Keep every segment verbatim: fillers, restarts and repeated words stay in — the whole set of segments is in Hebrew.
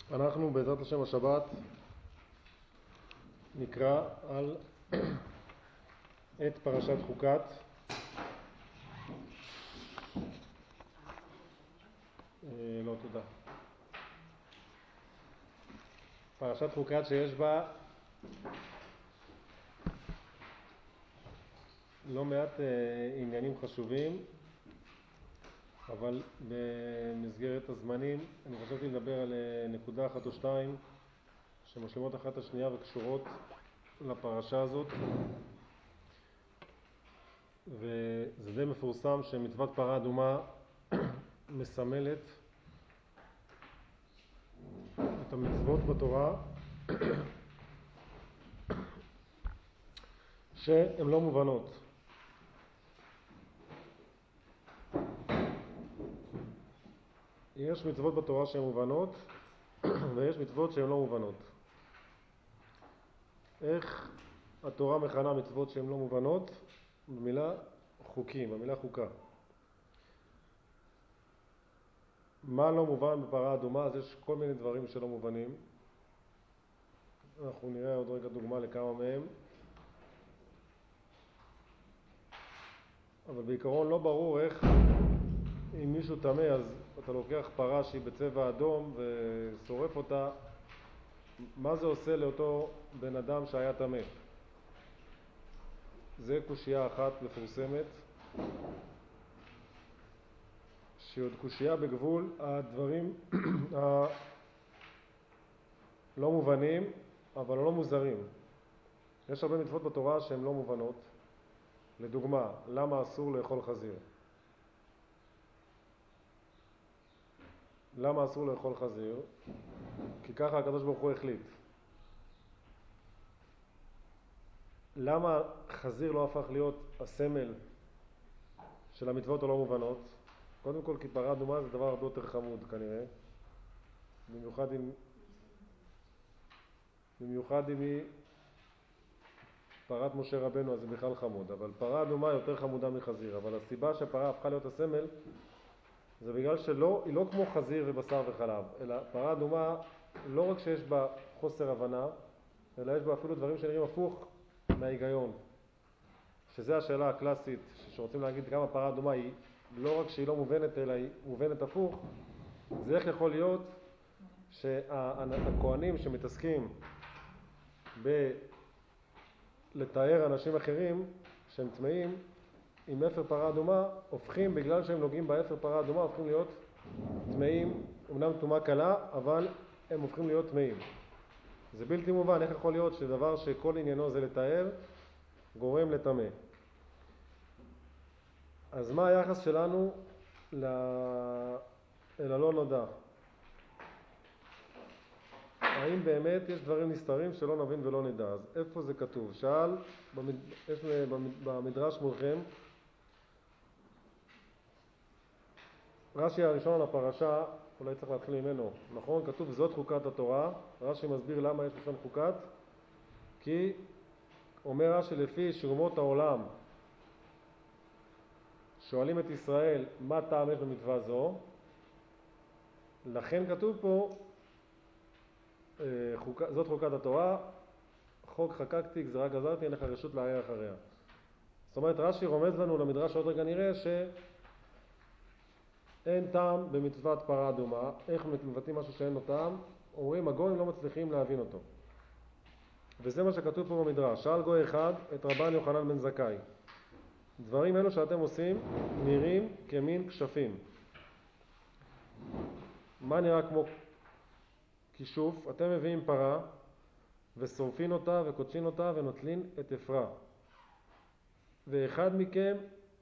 אנחנו בעזרת השם השבת נקרא על את פרשת חוקת. אה, לא, תודה. פרשת חוקת שיש בה לא מעט אה, עניינים חשובים, אבל במסגרת הזמנים אני חשבתי לדבר על אה, נקודה אחת או שתיים שמשלימות אחת השנייה וקשורות לפרשה הזאת. וזה די מפורסם שמצוות פרה אדומה מסמלת את המצוות בתורה שהן לא מובנות. יש מצוות בתורה שהן מובנות ויש מצוות שהן לא מובנות. איך התורה מכנה מצוות שהן לא מובנות? במילה חוקים, במילה חוקה. מה לא מובן בפרה אדומה? אז יש כל מיני דברים שלא מובנים. אנחנו נראה עוד רגע דוגמה לכמה מהם. אבל בעיקרון לא ברור איך אם מישהו טמא אז אתה לוקח פרה שהיא בצבע אדום ושורף אותה, מה זה עושה לאותו בן אדם שהיה טמא? זה קושייה אחת מפורסמת, שהיא עוד קושייה בגבול הדברים הלא מובנים אבל לא מוזרים. יש הרבה מצוות בתורה שהן לא מובנות. לדוגמה, למה אסור לאכול חזיר? למה אסור לאכול חזיר? כי ככה הקדוש ברוך הוא החליט. למה חזיר לא הפך להיות הסמל של המצוות הלא מובנות? קודם כל כי פרה אדומה זה דבר הרבה יותר חמוד כנראה, במיוחד אם במיוחד אם היא פרת משה רבנו, אז זה בכלל חמוד. אבל פרה אדומה יותר חמודה מחזיר. אבל הסיבה שהפרה הפכה להיות הסמל זה בגלל שלא, היא לא כמו חזיר ובשר וחלב, אלא פרה אדומה לא רק שיש בה חוסר הבנה, אלא יש בה אפילו דברים שנראים הפוך מההיגיון. שזה השאלה הקלאסית שרוצים להגיד כמה פרה אדומה היא לא רק שהיא לא מובנת אלא היא מובנת הפוך. זה איך יכול להיות שהכהנים שמתעסקים בלתאר אנשים אחרים שהם טמאים עם אפר פרה אדומה, הופכים בגלל שהם נוגעים באפר פרה אדומה הופכים להיות טמאים, אמנם טומאה קלה אבל הם הופכים להיות טמאים. זה בלתי מובן איך יכול להיות שדבר שכל עניינו זה לתאר גורם לטמא. אז מה היחס שלנו ל... אל הלא נודע? האם באמת יש דברים נסתרים שלא נבין ולא נדע? אז איפה זה כתוב? שאל, במד... יש במדרש מולכם, רש"י הראשון על הפרשה, אולי צריך להתחיל ממנו, נכון? כתוב זאת חוקת התורה. רש"י מסביר למה יש לשון חוקת, כי אומר רש"י לפי שאומות העולם שואלים את ישראל מה טעם יש במצווה זו, לכן כתוב פה חוק... זאת חוקת התורה, חוק חקקתי גזרה גזרתי אין לך רשות לערער אחריה. זאת אומרת רש"י רומז לנו למדרש עוד רגע נראה שאין טעם במצוות פרה אדומה. איך מבטאים משהו שאין לו טעם? אומרים הגויים לא מצליחים להבין אותו, וזה מה שכתוב פה במדרש. שאל גוי אחד את רבן יוחנן בן זכאי, דברים אלו שאתם עושים נראים כמין כשפים. מה נראה כמו כישוף? אתם מביאים פרה ושורפין אותה וקודשין אותה ונוטלין את אפרה, ואחד מכם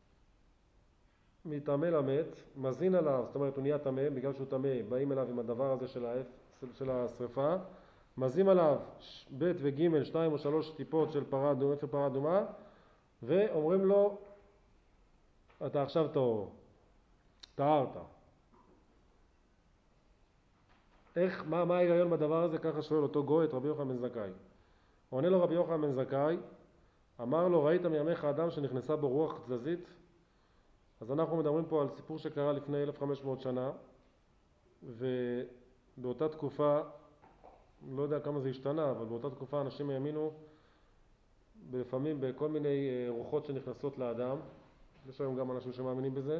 מתאמה למת, מזין עליו, זאת אומרת הוא נהיה תמה, בגלל שהוא תמה באים אליו עם הדבר הזה של, האף, של השריפה, מזין עליו ב' וג' שתיים או שלוש טיפות של פרה אדומה, אפר פרה אדומה, ואומרים לו אתה עכשיו טהור, טהרת. איך, מה, מה ההיגיון בדבר הזה? ככה שואל אותו גוי את רבי יוחנן בן זכאי. עונה לו רבי יוחנן בן זכאי, אמר לו ראית מימיך אדם שנכנסה בו רוח תזזית? אז אנחנו מדברים פה על סיפור שקרה לפני אלף וחמש מאות שנה, באותה תקופה, לא יודע כמה זה השתנה, אבל באותה תקופה אנשים האמינו לפעמים בכל מיני רוחות שנכנסות לאדם, יש היום גם אנשים שמאמינים בזה,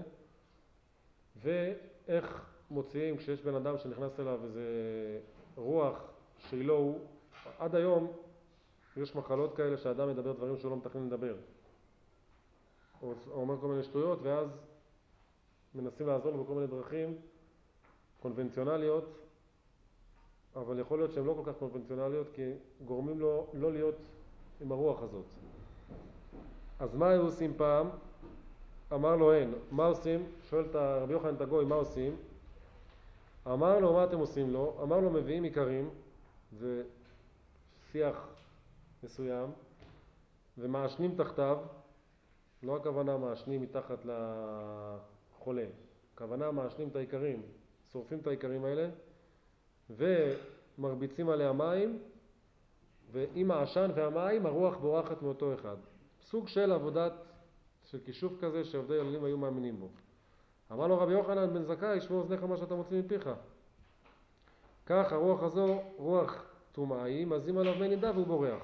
ואיך מוציאים כשיש בן אדם שנכנס אליו איזה רוח שהיא לא הוא. עד היום יש מחלות כאלה שהאדם מדבר דברים שהוא לא מתכנן לדבר, הוא אומר כל מיני שטויות, ואז מנסים לעזור לו בכל מיני דרכים קונבנציונליות, אבל יכול להיות שהן לא כל כך קונבנציונליות, כי גורמים לו לא להיות עם הרוח הזאת. אז מה היו עושים פעם? אמר לו אין. מה עושים? שואל את רבי יוחנן את הגוי, מה עושים? אמר לו, מה אתם עושים לו? אמר לו, מביאים עיקרים, זה שיח מסוים, ומעשנים תחתיו, לא הכוונה מעשנים מתחת לחולה, הכוונה מעשנים את העיקרים, שורפים את העיקרים האלה, ומרביצים עליה מים, ועם העשן והמים הרוח בורחת מאותו אחד. סוג של עבודת, של כישוף כזה שעובדי אלילים היו מאמינים בו. אמר לו רבי יוחנן בן זכאי, שמור אוזניך מה שאתה מוציא מפיך. כך הרוח הזו, רוח טומאה היא, מזים עליו מי נידה והוא בורח.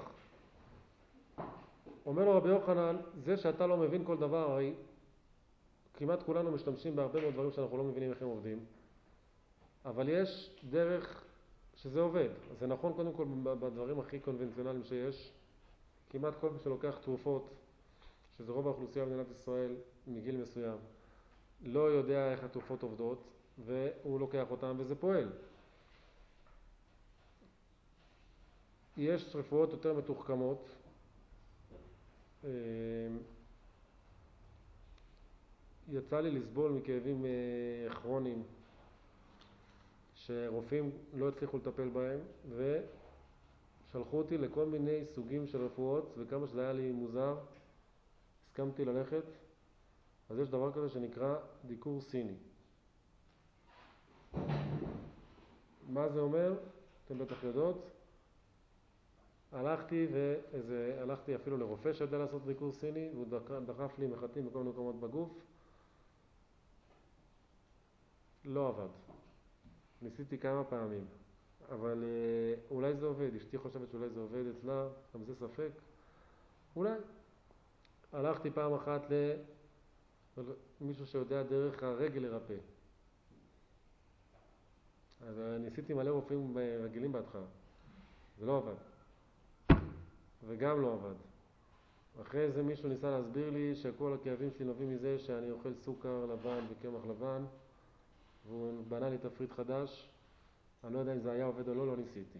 אומר לו רבי יוחנן, זה שאתה לא מבין כל דבר, הרי כמעט כולנו משתמשים בהרבה מאוד דברים שאנחנו לא מבינים איך הם עובדים, אבל יש דרך שזה עובד. אז זה נכון קודם כל בדברים הכי קונבנציונליים שיש, כמעט כל מי שלוקח תרופות, שזה רוב האוכלוסייה במדינת ישראל מגיל מסוים, לא יודע איך התרופות עובדות, והוא לוקח אותם וזה פועל. יש רפואות יותר מתוחכמות, יצא לי לסבול מכאבים כרוניים שרופאים לא הצליחו לטפל בהם, ושלחו אותי לכל מיני סוגים של רפואות, וכמה שזה היה לי מוזר הסכמתי ללכת. אז יש דבר כזה שנקרא דיקור סיני. מה זה אומר? אתם בטח יודעות. הלכתי, ואיזה, הלכתי אפילו לרופא שיודע לעשות דיקור סיני, והוא דחף לי מחטים בכל מיני מקומות בגוף. לא עבד. ניסיתי כמה פעמים, אבל אולי זה עובד. אשתי חושבת שאולי זה עובד אצלה, גם זה ספק. אולי. הלכתי פעם אחת למישהו שיודע דרך הרגל לרפא. אז ניסיתי מלא רופאים רגילים בהתחלה. זה לא עבד. וגם לא עבד. אחרי זה מישהו ניסה להסביר לי שכל הכאבים שלי נובעים מזה שאני אוכל סוכר לבן וקמח לבן, והוא בנה לי תפריט חדש. אני לא יודע אם זה היה עובד או לא, לא ניסיתי.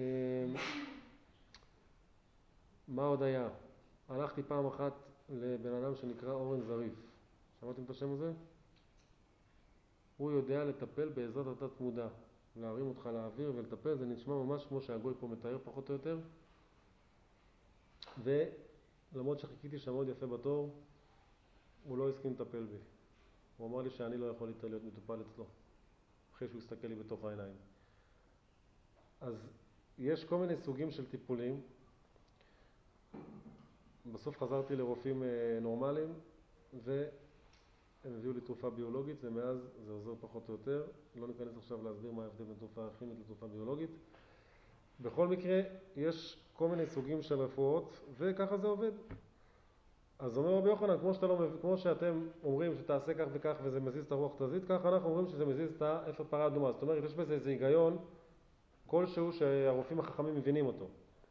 מה עוד היה? הלכתי פעם אחת לבן אדם שנקרא אורן זריף. שמעתם את השם הזה? הוא יודע לטפל בעזרת התת מודע, להרים אותך לאוויר ולטפל. זה נשמע ממש כמו שהגוי פה מתאר פחות או יותר. ולמרות שחיכיתי שם מאוד יפה בתור, הוא לא הסכים לטפל בי. הוא אמר לי שאני לא יכול להיות מטופל אצלו, אחרי שהוא הסתכל לי בתוך העיניים. אז יש כל מיני סוגים של טיפולים. בסוף חזרתי לרופאים נורמליים, והם הביאו לי תרופה ביולוגית, ומאז זה עוזר פחות או יותר. לא ניכנס עכשיו להסביר מה ההבדל בין תרופה כימית לתרופה ביולוגית. בכל מקרה, יש כל מיני סוגים של רפואות, וככה זה עובד. אז אומר רבי יוחנן, כמו, לא, כמו שאתם אומרים שתעשה כך וכך וזה מזיז את הרוח תזית, כך אנחנו אומרים שזה מזיז את האפר פרה אדומה. זאת אומרת, יש בזה איזה היגיון כלשהו שהרופאים החכמים מבינים אותו.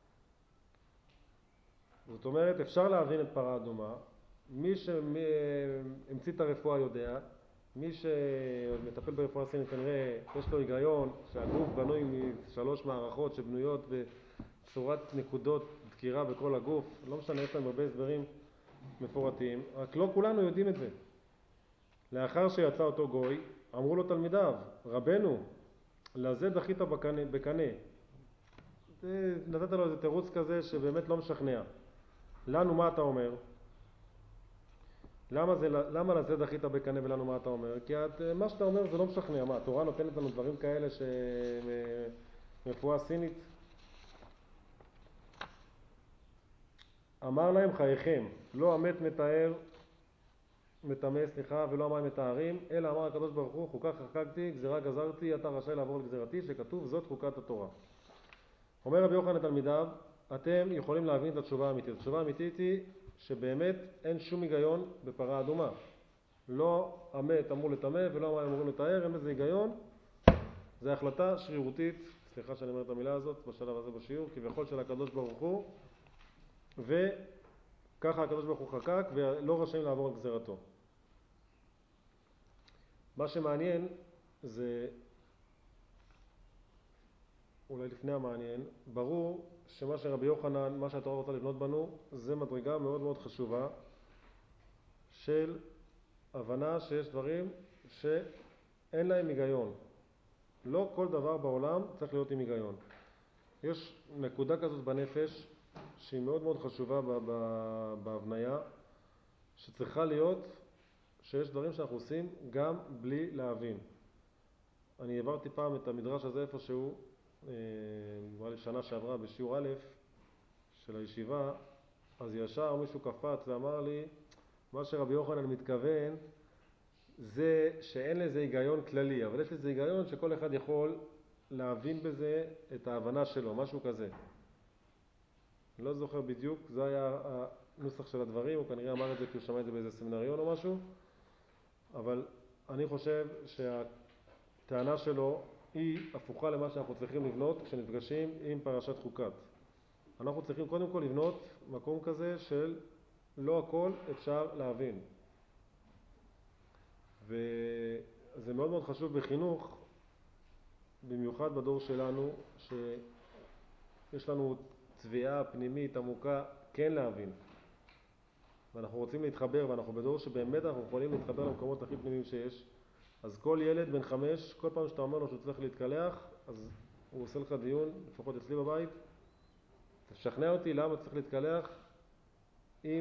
זאת אומרת, אפשר להבין את פרה אדומה. מי שהמציא את הרפואה יודע, מי שמטפל ברפואה סינית כנראה יש לו היגיון שהגוף בנוי משלוש מערכות שבנויות בצורת נקודות דקירה בכל הגוף. לא משנה, יש להם הרבה הסברים מפורטים, רק לא כולנו יודעים את זה. לאחר שיצא אותו גוי, אמרו לו תלמידיו, רבנו, לזה דחית בקנה, בקנה. נתת לו איזה תירוץ כזה שבאמת לא משכנע. לנו מה אתה אומר? למה, זה, למה לזה דחית בקנה ולנו מה אתה אומר? כי את, מה שאתה אומר זה לא משכנע. מה, התורה נותנת לנו דברים כאלה שרפואה סינית? אמר להם חייכם, לא המת מתאר מטמא, סליחה, ולא המים מטהרים, אלא אמר הקדוש ברוך הוא, חוקה חקקתי, גזירה גזרתי, אתה רשאי לעבור לגזירתי, שכתוב זאת חוקת התורה. אומר רבי יוחנן לתלמידיו, אתם יכולים להבין את התשובה האמיתית. התשובה האמיתית היא שבאמת אין שום היגיון בפרה אדומה. לא המת אמור לטמא ולא המים אמורים לטהר, אין בזה היגיון. זו החלטה שרירותית, סליחה שאני אומר את המילה הזאת בשלב הזה בשיעור, כביכול של הקדוש ברוך הוא, וככה הקדוש ברוך הוא חקק ולא רשאים לעבור על גזירתו. מה שמעניין זה, אולי לפני המעניין, ברור שמה שרבי יוחנן, מה שהתורה רוצה לבנות בנו, זה מדרגה מאוד מאוד חשובה של הבנה שיש דברים שאין להם היגיון. לא כל דבר בעולם צריך להיות עם היגיון. יש נקודה כזאת בנפש שהיא מאוד מאוד חשובה בהבניה, שצריכה להיות שיש דברים שאנחנו עושים גם בלי להבין. אני העברתי פעם את המדרש הזה איפשהו, נראה לי שנה שעברה בשיעור א' של הישיבה, אז ישר מישהו קפץ ואמר לי, מה שרבי יוחנן מתכוון זה שאין לזה היגיון כללי, אבל יש לזה היגיון שכל אחד יכול להבין בזה את ההבנה שלו, משהו כזה. אני לא זוכר בדיוק, זה היה הנוסח של הדברים, הוא כנראה אמר את זה כי הוא שמע את זה באיזה סמינריון או משהו, אבל אני חושב שהטענה שלו היא הפוכה למה שאנחנו צריכים לבנות כשנפגשים עם פרשת חוקת. אנחנו צריכים קודם כל לבנות מקום כזה של לא הכל אפשר להבין. וזה מאוד מאוד חשוב בחינוך, במיוחד בדור שלנו, שיש לנו צביעה פנימית עמוקה כן להבין. ואנחנו רוצים להתחבר, ואנחנו בדור שבאמת אנחנו יכולים להתחבר למקומות הכי פנימיים שיש. אז כל ילד בן חמש, כל פעם שאתה אומר לו שהוא צריך להתקלח, אז הוא עושה לך דיון, לפחות אצלי בבית, תשכנע אותי למה צריך להתקלח אם,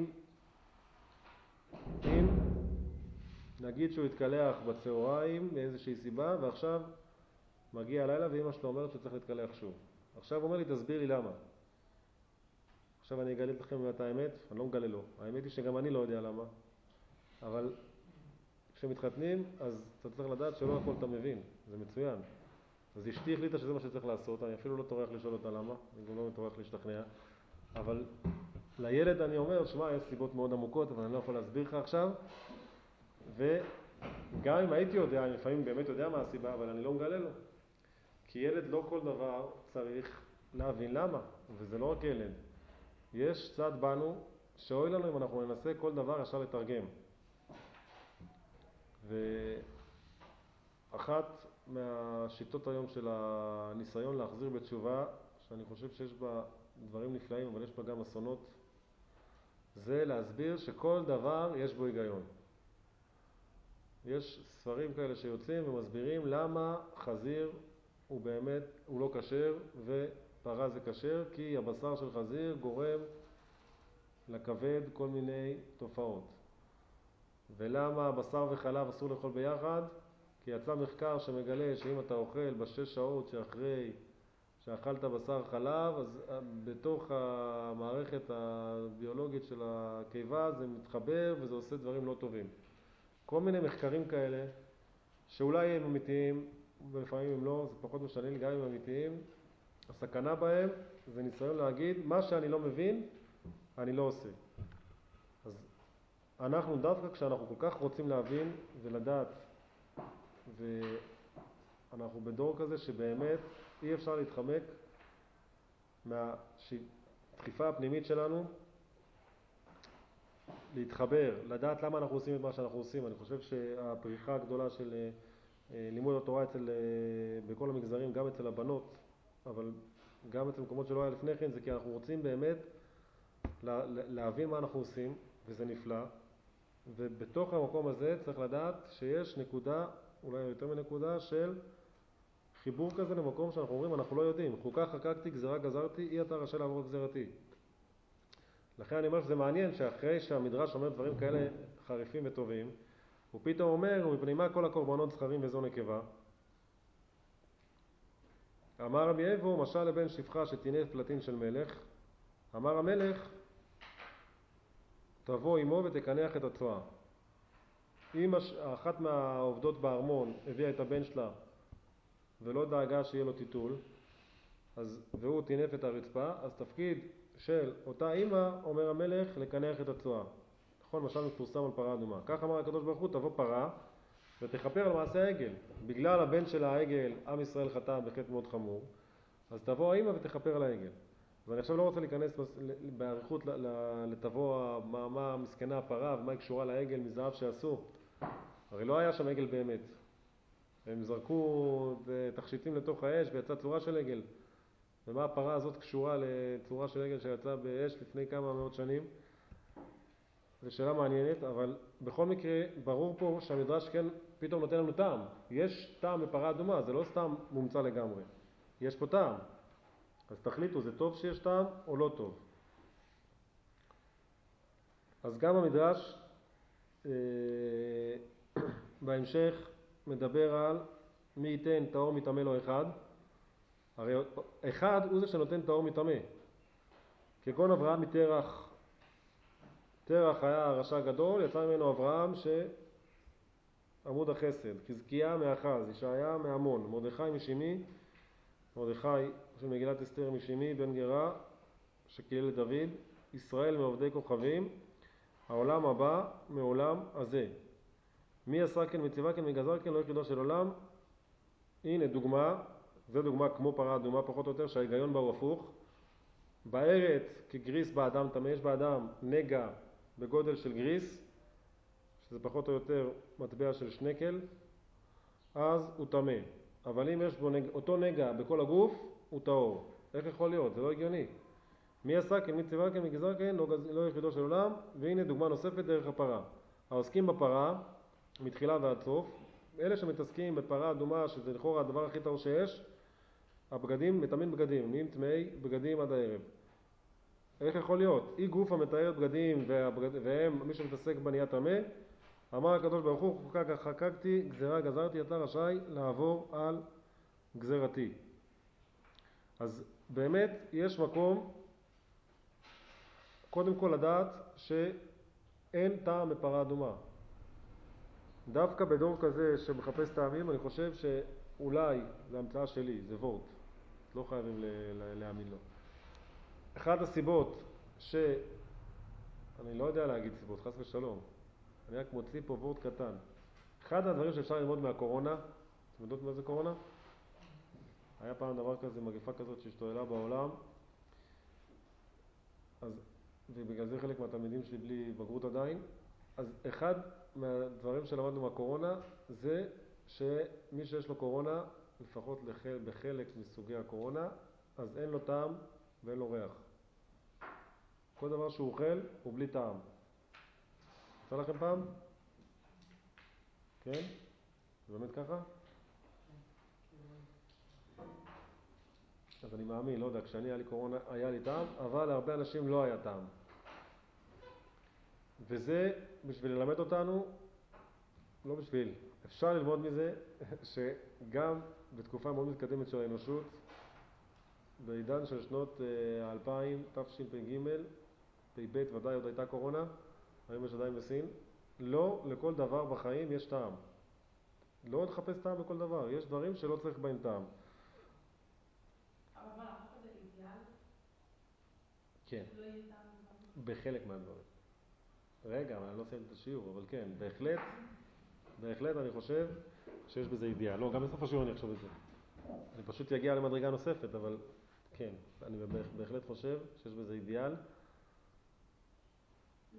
אם נגיד שהוא יתקלח בצהריים מאיזושהי סיבה, ועכשיו מגיע הלילה ואמא שלו אומרת שהוא צריך להתקלח שוב. עכשיו הוא אומר לי, תסביר לי למה. עכשיו אני אגלה לכם את האמת, אני לא מגלה לו. האמת היא שגם אני לא יודע למה. אבל כשמתחתנים, אז אתה צריך לדעת שלא הכל אתה מבין. זה מצוין. אז אשתי החליטה שזה מה שצריך לעשות, אני אפילו לא טורח לשאול אותה למה, אני גם לא טורח להשתכנע. אבל לילד אני אומר, שמע, יש סיבות מאוד עמוקות, אבל אני לא יכול להסביר לך עכשיו. וגם אם הייתי יודע, אני לפעמים באמת יודע מה הסיבה, אבל אני לא מגלה לו. כי ילד לא כל דבר צריך להבין למה, וזה לא רק ילד. יש צד בנו שאוי לנו אם אנחנו ננסה כל דבר ישר לתרגם. ואחת מהשיטות היום של הניסיון להחזיר בתשובה, שאני חושב שיש בה דברים נפלאים, אבל יש בה גם אסונות, זה להסביר שכל דבר יש בו היגיון. יש ספרים כאלה שיוצאים ומסבירים למה חזיר הוא באמת, הוא לא כשר ופרה זה כשר, כי הבשר של חזיר גורם לכבד כל מיני תופעות. ולמה בשר וחלב אסור לאכול ביחד? כי יצא מחקר שמגלה שאם אתה אוכל בשש שעות שאחרי שאכלת בשר חלב, אז בתוך המערכת הביולוגית של הקיבה זה מתחבר וזה עושה דברים לא טובים. כל מיני מחקרים כאלה שאולי הם אמיתיים ולפעמים הם לא, זה פחות משנה לי, גם אם הם אמיתיים, הסכנה בהם זה ניסיון להגיד מה שאני לא מבין אני לא עושה. אז אנחנו דווקא כשאנחנו כל כך רוצים להבין ולדעת, ואנחנו בדור כזה שבאמת אי אפשר להתחמק מהדחיפה הפנימית שלנו להתחבר, לדעת למה אנחנו עושים את מה שאנחנו עושים. אני חושב שהפריחה הגדולה של לימוד התורה אצל, בכל המגזרים, גם אצל הבנות, אבל גם אצל מקומות שלא היה לפני כן, זה כי אנחנו רוצים באמת להבין מה אנחנו עושים, וזה נפלא. ובתוך המקום הזה צריך לדעת שיש נקודה, אולי יותר מנקודה, של חיבור כזה למקום שאנחנו אומרים, אנחנו לא יודעים. חוקה חקקתי, גזירה גזרתי, אי אתה רשאי לעבור גזירתי. לכן אני אומר שזה מעניין שאחרי שהמדרש אומר דברים כאלה חריפים וטובים, הוא פתאום אומר, ומפני מה כל הקורבנות זכרים וזו נקבה? אמר רבי אבו, משל לבן שפחה שתינף פלטין של מלך, אמר המלך, תבוא עמו ותקנח את הצועה. אם אחת מהעובדות בארמון הביאה את הבן שלה ולא דאגה שיהיה לו טיטול, אז, והוא תינף את הרצפה, אז תפקיד של אותה אמא, אומר המלך, לקנח את הצועה. נכון, משל מפורסם על פרה אדומה. כך אמר הקדוש ברוך הוא, תבוא פרה ותכפר על מעשה העגל. בגלל הבן של העגל, עם ישראל חטא בחטא מאוד חמור, אז תבוא האמא ותכפר על העגל. ואני עכשיו לא רוצה להיכנס בעריכות לתבוא מה, מה מסכנה הפרה ומה היא קשורה לעגל מזהב שעשו. הרי לא היה שם עגל באמת. הם זרקו תכשיטים לתוך האש ויצא צורה של עגל. ומה הפרה הזאת קשורה לצורה של עגל שיצא באש לפני כמה מאות שנים? זו שאלה מעניינת, אבל בכל מקרה ברור פה שהמדרש כן פתאום נותן לנו טעם. יש טעם בפרה אדומה, זה לא סתם מומצא לגמרי. יש פה טעם. אז תחליטו, זה טוב שיש טעם או לא טוב? אז גם המדרש אה, בהמשך מדבר על מי ייתן טהור מטמא לו אחד. הרי אחד הוא זה שנותן טהור מטמא. כגון אברהם מתרח. תרח היה רשע גדול, יצא ממנו אברהם שעמוד החסד. חזקיה מאחז, ישעיה מהמון, מרדכי משימי, מרדכי של מגילת אסתר משימי, בן גרה שקילל לדוד, ישראל מעובדי כוכבים, העולם הבא מעולם הזה. מי עשה כן מציבה כן מגזר כן לא יחידו של עולם. הנה דוגמה, זה דוגמה כמו פרה אדומה פחות או יותר, שההיגיון בה הוא הפוך. בארץ כגריס באדם תמה, יש באדם נגע בגודל של גריס, שזה פחות או יותר מטבע של שנקל, אז הוא תמה. אבל אם יש בו נגע, אותו נגע בכל הגוף, הוא טהור. איך יכול להיות? זה לא הגיוני. מי עשה כן, מי ציווה כן, מי גזר כן, לא, לא יחידו של עולם. והנה דוגמה נוספת דרך הפרה. העוסקים בפרה, מתחילה ועד סוף, אלה שמתעסקים בפרה אדומה, שזה לכאורה הדבר הכי טהור שיש, הבגדים, מטמאים בגדים, נהיים טמאי בגדים עד הערב. איך יכול להיות? אי גוף המתאר בגדים והבגד... והם, מי שמתעסק בנהיה טמא, אמר הקדוש ברוך הוא, חוקק חקקתי, גזרה גזרתי, אתה רשאי לעבור על גזרתי. אז באמת יש מקום קודם כל לדעת שאין טעם בפרה אדומה. דווקא בדור כזה שמחפש טעמים, אני חושב שאולי, זה המצאה שלי, זה וורט, לא חייבים להאמין לו. אחת הסיבות ש... אני לא יודע להגיד סיבות, חס ושלום, אני רק מוציא פה וורט קטן. אחד הדברים שאפשר ללמוד מהקורונה, אתם יודעות מה זה קורונה? היה פעם דבר כזה, מגפה כזאת שהשתוללה בעולם, אז, ובגלל זה חלק מהתלמידים שלי בלי בגרות עדיין. אז אחד מהדברים שלמדנו מהקורונה זה שמי שיש לו קורונה, לפחות לחל, בחלק מסוגי הקורונה, אז אין לו טעם ואין לו ריח. כל דבר שהוא אוכל הוא בלי טעם. יצא לכם פעם? כן? זה באמת ככה? אז אני מאמין, לא יודע, כשאני היה לי קורונה היה לי טעם, אבל להרבה אנשים לא היה טעם. וזה בשביל ללמד אותנו, לא בשביל, אפשר ללמוד מזה שגם בתקופה מאוד מתקדמת של האנושות, בעידן של שנות אלפיים, תשפ"ג, פ"ב ודאי עוד הייתה קורונה, היום יש עדיין בסין, לא לכל דבר בחיים יש טעם. לא לחפש טעם בכל דבר, יש דברים שלא צריך בהם טעם. אבל מה, החוק הזה אידיאל? כן. לא יהיה טעם? בחלק מהדברים. רגע, אבל אני לא סיימת את השיעור, אבל כן, בהחלט, בהחלט אני חושב שיש בזה אידיאל. לא, גם בסוף השיעור אני אחשוב את זה. אני פשוט אגיע למדרגה נוספת, אבל כן, אני בהחלט חושב שיש בזה אידיאל. למה?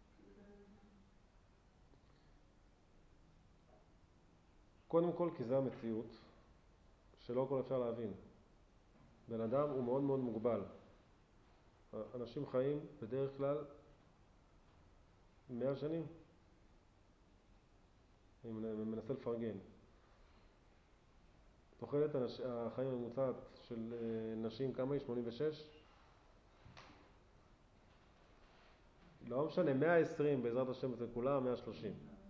קודם כל, כי זה המציאות, שלא הכל אפשר להבין. בן אדם הוא מאוד מאוד מוגבל. אנשים חיים בדרך כלל מאה שנים. אני מנסה לפרגן. תוחלת החיים הממוצעת של נשים כמה היא? שמונים ושש? לא משנה, מאה ועשרים בעזרת השם אצל כולם, מאה ושלושים.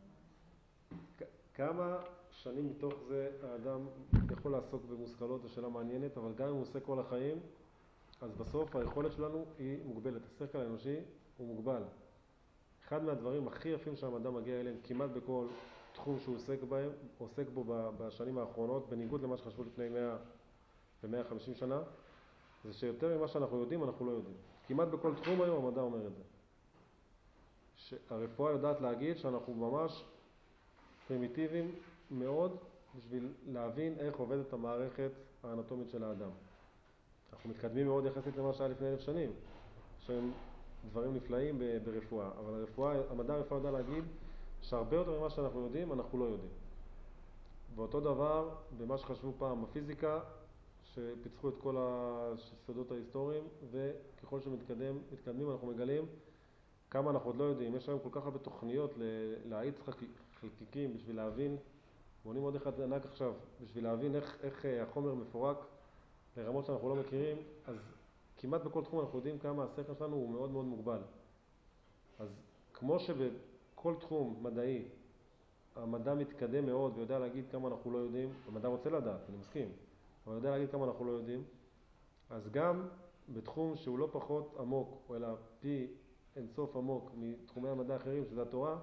כמה שנים מתוך זה האדם יכול לעסוק במושכלות? זו שאלה מעניינת, אבל גם אם הוא עושה כל החיים, אז בסוף היכולת שלנו היא מוגבלת. השכל האנושי הוא מוגבל. אחד מהדברים הכי יפים שהמדע מגיע אליהם כמעט בכל תחום שהוא עוסק בהם, עוסק בו בשנים האחרונות, בניגוד למה שחשבו לפני מאה ו-מאה וחמישים שנה, זה שיותר ממה שאנחנו יודעים, אנחנו לא יודעים. כמעט בכל תחום היום המדע אומר את זה. שהרפואה יודעת להגיד שאנחנו ממש פרימיטיביים מאוד בשביל להבין איך עובדת המערכת האנטומית של האדם. אנחנו מתקדמים מאוד יחסית למה שהיה לפני אלף שנים, שהם דברים נפלאים ברפואה, אבל הרפואה, המדע הרפואה יודע להגיד שהרבה יותר ממה שאנחנו יודעים, אנחנו לא יודעים. ואותו דבר במה שחשבו פעם בפיזיקה, שפיצחו את כל הסודות ההיסטוריים, וככל שמתקדם, מתקדמים אנחנו מגלים כמה אנחנו עוד לא יודעים. יש היום כל כך הרבה תוכניות להאיץ חלקיקים בשביל להבין, בונים עוד אחד ענק עכשיו, בשביל להבין איך, איך החומר מפורק לרמות שאנחנו לא מכירים, אז כמעט בכל תחום אנחנו יודעים כמה השכל שלנו הוא מאוד מאוד מוגבל. אז כמו שבכל תחום מדעי המדע מתקדם מאוד ויודע להגיד כמה אנחנו לא יודעים, המדע רוצה לדעת, אני מסכים, אבל יודע להגיד כמה אנחנו לא יודעים, אז גם בתחום שהוא לא פחות עמוק, אלא פי אינסוף עמוק מתחומי המדע האחרים, שזה התורה,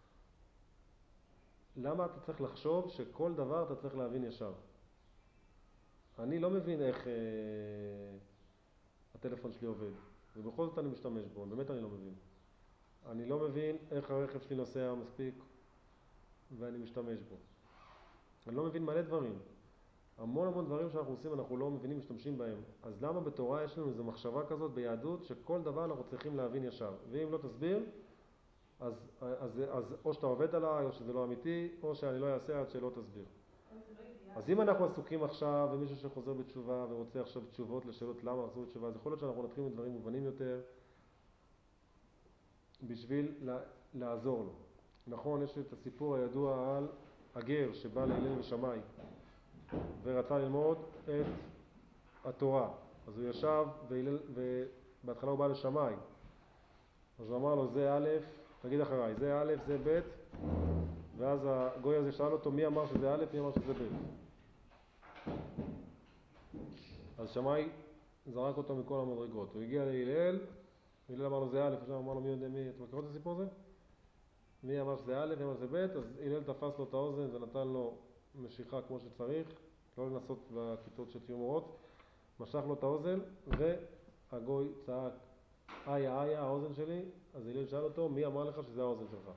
למה אתה צריך לחשוב שכל דבר אתה צריך להבין ישר? אני לא מבין איך אה, הטלפון שלי עובד, ובכל זאת אני משתמש בו, באמת אני לא מבין. אני לא מבין איך הרכב שלי נוסע מספיק, ואני משתמש בו. אני לא מבין מלא דברים. המון המון דברים שאנחנו עושים אנחנו לא מבינים, משתמשים בהם. אז למה בתורה יש לנו איזו מחשבה כזאת ביהדות שכל דבר אנחנו צריכים להבין ישר? ואם לא תסביר, אז, אז, אז או שאתה עובד עליי, או שזה לא אמיתי, או שאני לא אעשה עד שלא תסביר. אז אם אנחנו עסוקים עכשיו, ומישהו שחוזר בתשובה ורוצה עכשיו תשובות לשאלות למה לחזור בתשובה, אז יכול להיות שאנחנו נתחיל מדברים מובנים יותר בשביל לעזור לו. נכון, יש את הסיפור הידוע על הגר שבא להלל ושמאי ורצה ללמוד את התורה. אז הוא ישב והלל, ובהתחלה הוא בא לשמאי. אז הוא אמר לו, זה א', תגיד אחריי, זה א', זה ב', ואז הגוי הזה שאל אותו, מי אמר שזה א', מי אמר שזה ב'. אז שמאי זרק אותו מכל המדרגות. הוא הגיע להלל, הלל אמר לו, זה א', עכשיו אמר לו, מי יודע מי, אתה מכיר את הסיפור הזה? מי אמר שזה א', מי אמר שזה ב', אז הלל תפס לו את האוזן ונתן לו משיכה כמו שצריך, לא לנסות בכיתות שתהיו מורות, משך לו את האוזן, והגוי צעק, איה איה האוזן שלי. אז הלל שאל אותו, מי אמר לך שזה האוזן שלך?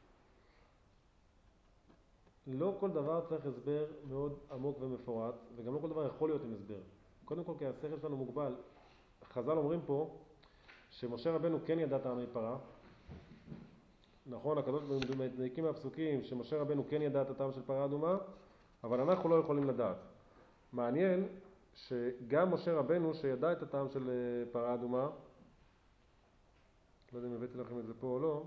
לא כל דבר צריך הסבר מאוד עמוק ומפורט, וגם לא כל דבר יכול להיות עם הסבר. קודם כל כי השכל שלנו מוגבל. חז"ל אומרים פה שמשה רבנו כן ידע טעמי פרה. נכון, הקדוש ברוך הוא מדייקים מהפסוקים שמשה רבנו כן ידע את הטעם של פרה אדומה, אבל אנחנו לא יכולים לדעת. מעניין שגם משה רבנו שידע את הטעם של פרה אדומה, לא יודע אם הבאתי לכם את זה פה או לא,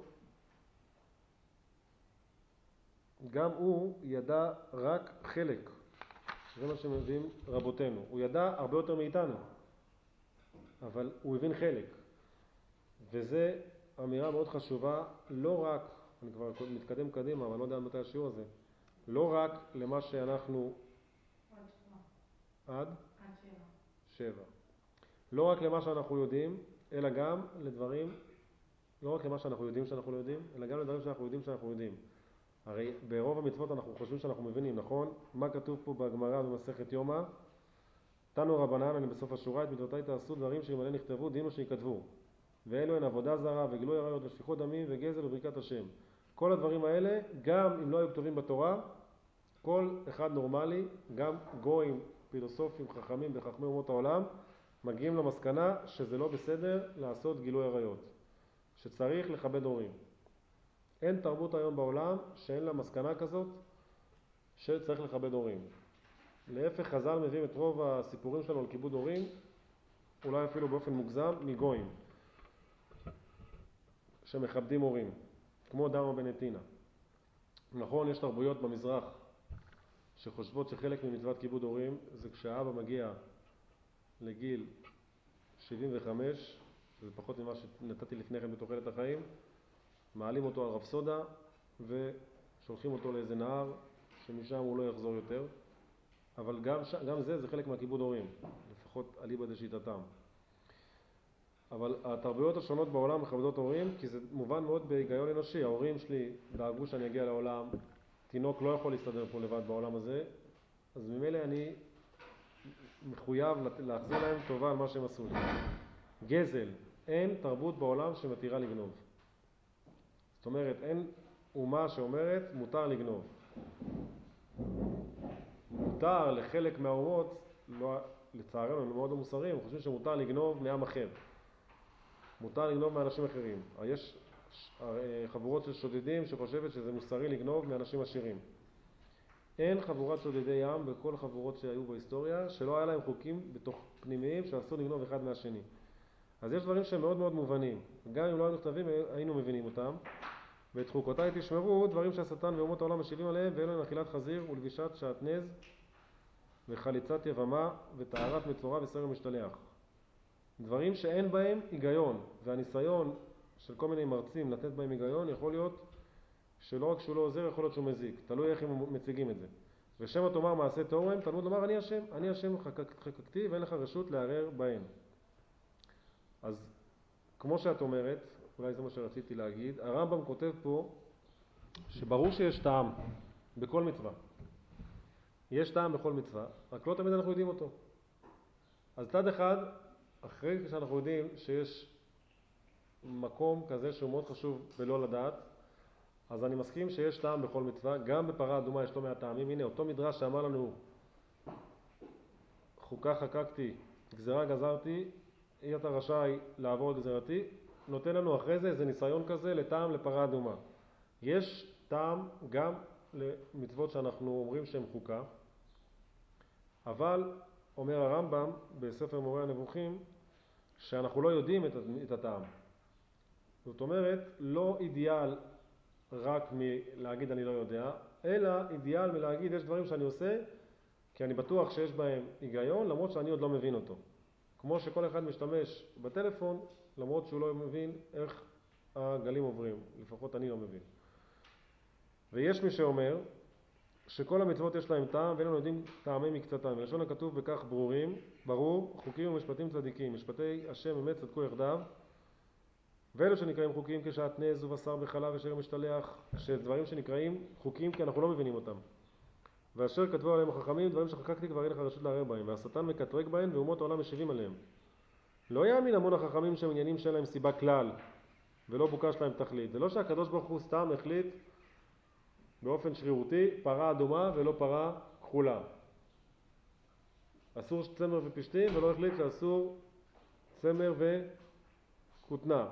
גם הוא ידע רק חלק. זה מה שמביאים רבותינו. הוא ידע הרבה יותר מאיתנו, אבל הוא הבין חלק. וזה אמירה מאוד חשובה, לא רק, אני כבר מתקדם קדימה, אבל לא יודע מתי השיעור הזה, לא רק למה שאנחנו... עד? עד שבע. שבע. לא רק למה שאנחנו יודעים, אלא גם לדברים, לא רק למה שאנחנו יודעים שאנחנו לא יודעים, אלא גם לדברים שאנחנו יודעים שאנחנו יודעים. הרי ברוב המצוות אנחנו חושבים שאנחנו מבינים, נכון? מה כתוב פה בגמרא במסכת יומא? תנו רבנן, אני בסוף השורה, את מצוותיי תעשו דברים שאלמלא נכתבו, דין או שיכתבו. ואלו הן עבודה זרה וגילוי עריות ושפיכות דמים וגזל וברכת השם. כל הדברים האלה, גם אם לא היו כתובים בתורה, כל אחד נורמלי, גם גויים, פילוסופים, חכמים וחכמי אומות העולם, מגיעים למסקנה שזה לא בסדר לעשות גילוי עריות, שצריך לכבד הורים. אין תרבות היום בעולם שאין לה מסקנה כזאת שצריך לכבד הורים. להפך, חז"ל מביאים את רוב הסיפורים שלנו על כיבוד הורים, אולי אפילו באופן מוגזם, מגויים שמכבדים הורים, כמו דרמה בנתינה. נכון, יש תרבויות במזרח שחושבות שחלק ממצוות כיבוד הורים זה כשהאבא מגיע לגיל שבעים וחמש, שזה פחות ממה שנתתי לפני כן בתוחלת החיים, מעלים אותו על רפסודה ושולחים אותו לאיזה נהר שמשם הוא לא יחזור יותר. אבל גם, גם זה זה חלק מהכיבוד הורים, לפחות אליבא דשיטתם. אבל התרבויות השונות בעולם מכבדות הורים, כי זה מובן מאוד בהיגיון אנושי. ההורים שלי דאגו שאני אגיע לעולם, תינוק לא יכול להסתדר פה לבד בעולם הזה, אז ממילא אני מחויב להחזיר להם טובה על מה שהם עשו לי. גזל, אין תרבות בעולם שמתירה לגנוב. זאת אומרת, אין אומה שאומרת מותר לגנוב. מותר לחלק מהאומות, לא, לצערנו הם מאוד מוסריים, חושבים שמותר לגנוב מעם אחר. מותר לגנוב מאנשים אחרים. יש חבורות של שודדים שחושבת שזה מוסרי לגנוב מאנשים עשירים. אין חבורת שודדי ים בכל חבורות שהיו בהיסטוריה שלא היה להם חוקים בתוך פנימיים שאסור לגנוב אחד מהשני. אז יש דברים שהם מאוד מאוד מובנים. גם אם לא היו נכתבים היינו מבינים אותם. ואת חוקותיי תשמרו, דברים שהשטן ואומות העולם משיבים עליהם, ואלו הם אכילת חזיר ולבישת שעטנז וחליצת יבמה וטהרת מצורע וסרם משתלח. דברים שאין בהם היגיון, והניסיון של כל מיני מרצים לתת בהם היגיון יכול להיות שלא רק שהוא לא עוזר, יכול להיות שהוא מזיק. תלוי איך הם מציגים את זה. ושם תאמר מעשה תורם, תלמוד לומר אני השם, אני השם חקקתי ואין לך רשות לערער בהם. אז כמו שאת אומרת, אולי זה מה שרציתי להגיד, הרמב"ם כותב פה שברור שיש טעם בכל מצווה. יש טעם בכל מצווה, רק לא תמיד אנחנו יודעים אותו. אז צד אחד, אחרי שאנחנו יודעים שיש מקום כזה שהוא מאוד חשוב בלא לדעת, אז אני מסכים שיש טעם בכל מצווה, גם בפרה אדומה יש לא מעט טעמים. הנה אותו מדרש שאמר לנו חוקה חקקתי, גזרה גזרתי, אי אתה רשאי לעבור את גזרתי, נותן לנו אחרי זה איזה ניסיון כזה לטעם לפרה אדומה. יש טעם גם למצוות שאנחנו אומרים שהן חוקה, אבל אומר הרמב"ם בספר מורה הנבוכים שאנחנו לא יודעים את הטעם. זאת אומרת, לא אידיאל רק מלהגיד אני לא יודע, אלא אידיאל מלהגיד יש דברים שאני עושה כי אני בטוח שיש בהם היגיון למרות שאני עוד לא מבין אותו. כמו שכל אחד משתמש בטלפון למרות שהוא לא מבין איך הגלים עוברים, לפחות אני לא מבין. ויש מי שאומר שכל המצוות יש להם טעם ואיננו יודעים טעמי מקצתם. לשון הכתוב בכך ברורים, ברור, חוקים ומשפטים צדיקים, משפטי השם אמת צדקו יחדיו, ואלו שנקראים חוקים כשעטנז ובשר בחלב ושרם משתלח, שדברים שנקראים חוקים כי אנחנו לא מבינים אותם. ואשר כתבו עליהם החכמים, דברים שחקקתי כבר אין לך רשות לערער בהם, והשטן מקטרג בהם ואומות העולם משיבים עליהם. לא יאמין המון החכמים שהם עניינים שאין להם סיבה כלל ולא בוקש להם תכלית. זה לא שהקדוש ברוך הוא סתם החליט באופן שרירותי פרה אדומה ולא פרה כחולה. אסור צמר ופשתים ולא החליט שאסור צמר וכותנה.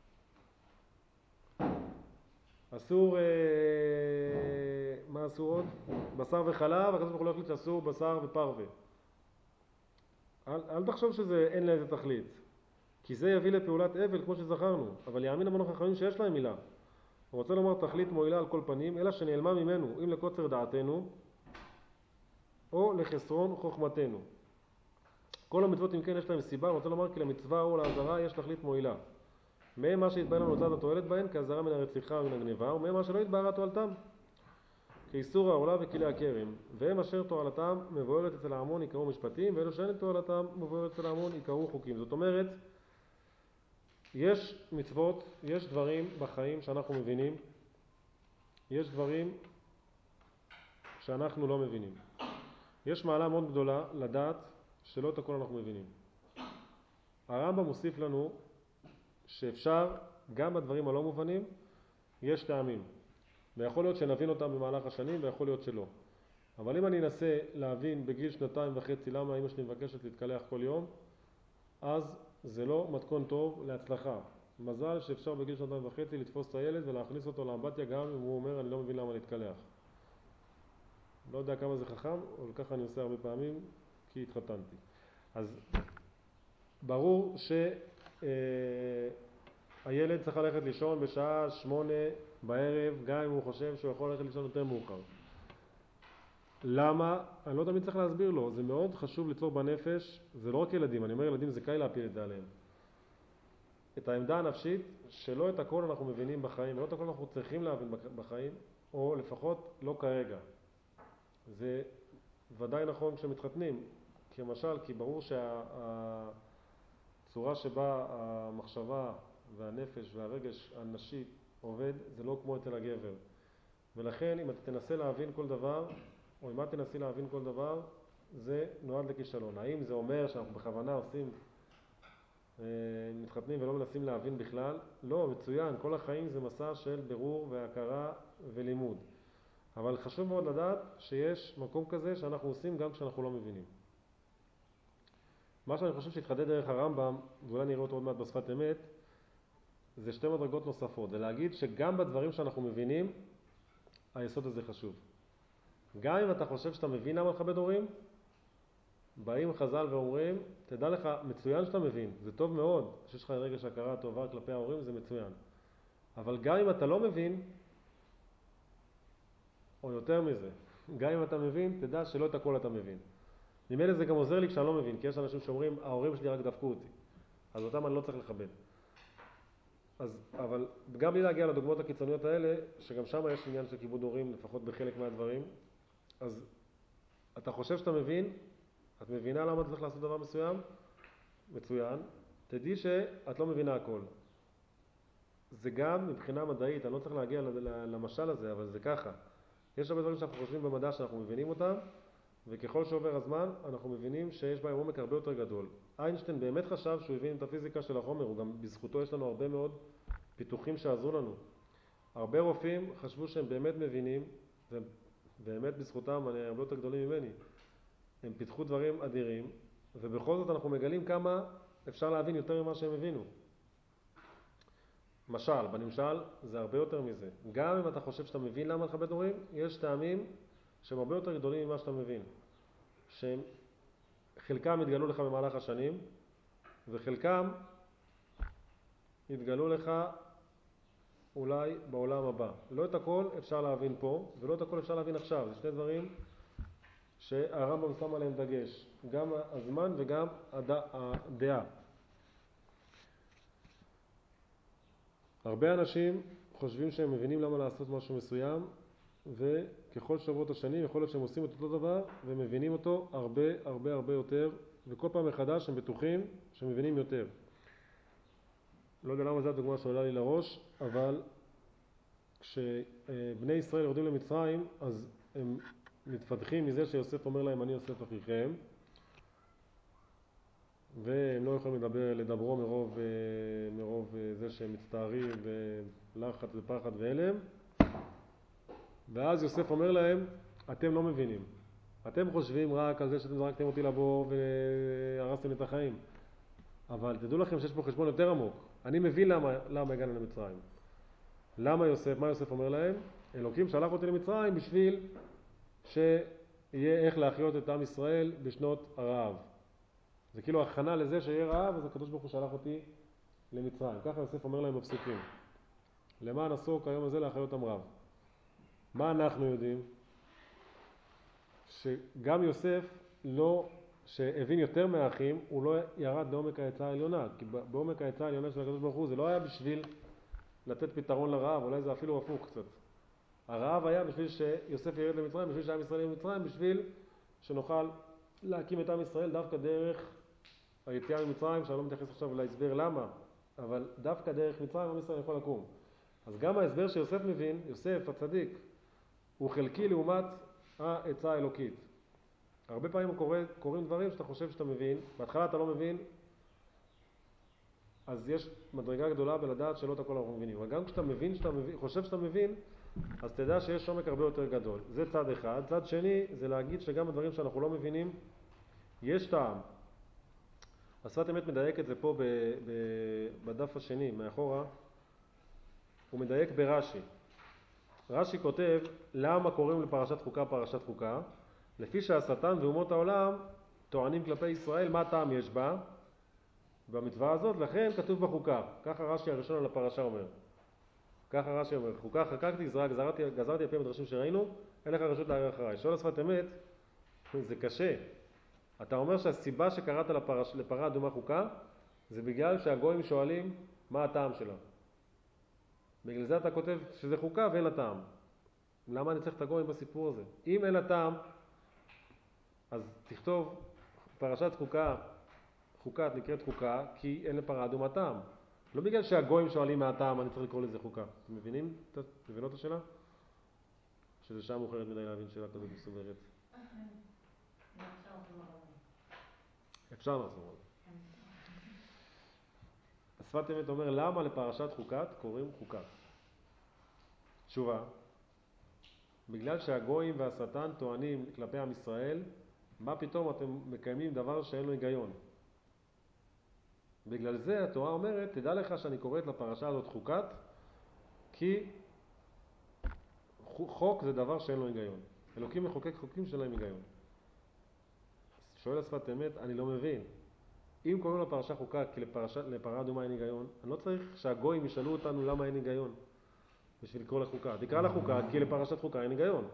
אסור, אה, מה אסור עוד? בשר וחלב, הקדוש ברוך הוא לא החליט שאסור בשר ופרווה. אל, אל תחשוב שזה אין לזה תכלית, כי זה יביא לפעולת אבל כמו שזכרנו, אבל יאמין המון החכמים שיש להם מילה. הוא רוצה לומר תכלית מועילה על כל פנים, אלא שנעלמה ממנו, אם לקוצר דעתנו, או לחסרון חוכמתנו. כל המצוות אם כן יש להם סיבה, הוא רוצה לומר כי למצווה או לעזרה יש תכלית מועילה. מהם מה שהתבהר לנו צד התועלת בהן, כעזרה מן הרציחה ומן הגניבה, ומהם מה שלא התבהרה תועלתם, כאיסור העולה וכלי הכרם. והם אשר תועלתם מבוארת אצל ההמון יקראו משפטים, ואלו שאין תועלתם מבוארת אצל ההמון יקראו חוקים. זאת אומרת, יש מצוות, יש דברים בחיים שאנחנו מבינים, יש דברים שאנחנו לא מבינים. יש מעלה מאוד גדולה לדעת שלא את הכל אנחנו מבינים. הרמב"ם מוסיף לנו שאפשר, גם בדברים הלא מובנים, יש טעמים. ויכול להיות שנבין אותם במהלך השנים, ויכול להיות שלא. אבל אם אני אנסה להבין בגיל שנתיים וחצי למה אמא שלי מבקשת להתקלח כל יום, אז זה לא מתכון טוב להצלחה. מזל שאפשר בגיל שנתיים וחצי לתפוס את הילד ולהכניס אותו לאמבטיה גם אם הוא אומר אני לא מבין למה להתקלח. לא יודע כמה זה חכם, אבל ככה אני עושה הרבה פעמים כי התחתנתי. אז ברור שהילד צריך ללכת לישון בשעה שמונה בערב, גם אם הוא חושב שהוא יכול ללכת לישון יותר מאוחר. למה? אני לא תמיד צריך להסביר לו. זה מאוד חשוב ליצור בנפש, זה לא רק ילדים, אני אומר ילדים זה קל להפיל את זה עליהם. את העמדה הנפשית שלא את הכל אנחנו מבינים בחיים, לא את הכל אנחנו צריכים להבין בחיים, או לפחות לא כרגע. זה ודאי נכון כשמתחתנים, כמשל, כי ברור הצורה שבה המחשבה והנפש והרגש הנשי עובד, זה לא כמו אצל הגבר. ולכן אם אתה תנסה להבין כל דבר, או אם את תנסי להבין כל דבר, זה נועד לכישלון. האם זה אומר שאנחנו בכוונה עושים, מתחתנים ולא מנסים להבין בכלל? לא, מצוין, כל החיים זה מסע של בירור והכרה ולימוד. אבל חשוב מאוד לדעת שיש מקום כזה שאנחנו עושים גם כשאנחנו לא מבינים. מה שאני חושב שהתחדד דרך הרמב"ם, ואולי נראה אותו עוד מעט בשפת אמת, זה שתי מדרגות נוספות. זה להגיד שגם בדברים שאנחנו מבינים, היסוד הזה חשוב. גם אם אתה חושב שאתה מבין למה לכבד הורים, באים חז"ל ואומרים, תדע לך, מצוין שאתה מבין, זה טוב מאוד, שיש לך רגש הכרה טובה כלפי ההורים, זה מצוין. אבל גם אם אתה לא מבין, או יותר מזה, גם אם אתה מבין, תדע שלא את הכל אתה מבין. ממילא זה גם עוזר לי כשאני לא מבין, כי יש אנשים שאומרים, ההורים שלי רק דפקו אותי, אז אותם אני לא צריך לכבד. אז, אבל גם בלי להגיע לדוגמאות הקיצוניות האלה, שגם שם יש עניין של כיבוד הורים, לפחות בחלק מהדברים, אז אתה חושב שאתה מבין, את מבינה למה אתה צריך לעשות דבר מסוים? מצוין. תדעי שאת לא מבינה הכל. זה גם מבחינה מדעית, אני לא צריך להגיע למשל הזה, אבל זה ככה. יש הרבה דברים שאנחנו חושבים במדע שאנחנו מבינים אותם, וככל שעובר הזמן אנחנו מבינים שיש בהם עומק הרבה יותר גדול. איינשטיין באמת חשב שהוא הבין את הפיזיקה של החומר, וגם בזכותו יש לנו הרבה מאוד פיתוחים שעזרו לנו. הרבה רופאים חשבו שהם באמת מבינים, ובאמת בזכותם אני הרבה יותר גדולים ממני. הם פיתחו דברים אדירים, ובכל זאת אנחנו מגלים כמה אפשר להבין יותר ממה שהם הבינו. משל, בנמשל זה הרבה יותר מזה. גם אם אתה חושב שאתה מבין למה לכבד הורים, יש טעמים שהם הרבה יותר גדולים ממה שאתה מבין. שהם חלקם התגלו לך במהלך השנים, וחלקם התגלו לך אולי בעולם הבא. לא את הכל אפשר להבין פה, ולא את הכל אפשר להבין עכשיו. זה שני דברים שהרמב"ם שם עליהם דגש. גם הזמן וגם הדעה. הרבה אנשים חושבים שהם מבינים למה לעשות משהו מסוים, וככל שעוברות השנים יכול להיות שהם עושים את אותו דבר ומבינים אותו הרבה הרבה הרבה יותר, וכל פעם מחדש הם בטוחים שהם מבינים יותר. לא יודע למה זו הדוגמה שעולה לי לראש, אבל כשבני ישראל יורדים למצרים, אז הם מתפתחים מזה שיוסף אומר להם אני יוסף אחיכם, והם לא יכולים לדבר, לדברו מרוב, מרוב זה שהם מצטערים ולחץ ופחד ואלם. ואז יוסף אומר להם, אתם לא מבינים. אתם חושבים רק על זה שאתם זרקתם אותי לבור והרסתם את החיים. אבל תדעו לכם שיש פה חשבון יותר עמוק. אני מבין למה, למה הגענו למצרים. למה יוסף, מה יוסף אומר להם? אלוקים שלח אותי למצרים בשביל שיהיה איך להחיות את עם ישראל בשנות הרעב. זה כאילו הכנה לזה שיהיה רעב, אז הקדוש ברוך הוא שלח אותי למצרים. ככה יוסף אומר להם בפסוקים. למען עסוק היום הזה להחיות עם רעב. מה אנחנו יודעים? שגם יוסף לא, שהבין יותר מהאחים, הוא לא ירד לעומק העצה העליונה. כי בעומק העצה העליונה של הקדוש ברוך הוא זה לא היה בשביל לתת פתרון לרעב, אולי זה אפילו הפוך קצת. הרעב היה בשביל שיוסף ירד למצרים, בשביל שעם ישראל יהיה למצרים, בשביל שנוכל להקים את עם ישראל דווקא דרך היציאה ממצרים, שאני לא מתייחס עכשיו להסבר למה, אבל דווקא דרך מצרים עם ישראל יכול לקום. אז גם ההסבר שיוסף מבין, יוסף הצדיק, הוא חלקי לעומת העצה האלוקית. הרבה פעמים קורא, קוראים דברים שאתה חושב שאתה מבין, בהתחלה אתה לא מבין, אז יש מדרגה גדולה בלדעת שלא את הכל אנחנו מבינים. אבל גם כשאתה מבין, שאתה מבין, חושב שאתה מבין, אז תדע שיש עומק הרבה יותר גדול. זה צד אחד. צד שני, זה להגיד שגם הדברים שאנחנו לא מבינים, יש טעם. השפת אמת מדייק את זה פה ב, ב, בדף השני, מאחורה. הוא מדייק ברש"י. רש"י כותב, למה קוראים לפרשת חוקה פרשת חוקה? לפי שהשטן ואומות העולם טוענים כלפי ישראל, מה טעם יש בה? במצווה הזאת, לכן כתוב בחוקה. ככה רש"י הראשון על הפרשה אומר. ככה רש"י אומר, חוקה חקקתי, גזרתי, גזרתי הפי המדרשים שראינו, אין לך רשות להעיר אחריי. שואל השפת אמת, זה קשה. אתה אומר שהסיבה שקראת לפרש, לפרה אדומה חוקה, זה בגלל שהגויים שואלים מה הטעם שלה. בגלל זה אתה כותב שזה חוקה ואין לה טעם. למה אני צריך את הגויים בסיפור הזה? אם אין לה טעם, אז תכתוב פרשת חוקה, חוקת נקראת חוקה כי אין לפרה אדומה טעם. לא בגלל שהגויים שואלים מה הטעם, אני צריך לקרוא לזה חוקה. אתם מבינים? מבינות את השאלה? שזה שעה מאוחרת מדי להבין שאלה כזאת מסוברת. אפשר לחזור על זה. השפת אמת אומר, למה לפרשת חוקת קוראים חוקת? תשובה, בגלל שהגויים והשטן טוענים כלפי עם ישראל, מה פתאום אתם מקיימים דבר שאין לו היגיון? בגלל זה התורה אומרת, תדע לך שאני קוראת לפרשה הזאת חוקת, כי חוק זה דבר שאין לו היגיון. אלוקים מחוקק חוקים שלהם היגיון. שואל השפת אמת, אני לא מבין. אם קוראים לפרשה חוקה כי לפרשה, לפרה אדומה אין היגיון, אני לא צריך שהגויים ישאלו אותנו למה אין היגיון בשביל לקרוא לחוקה. תקרא לחוקה כי לפרשת חוקה אין היגיון.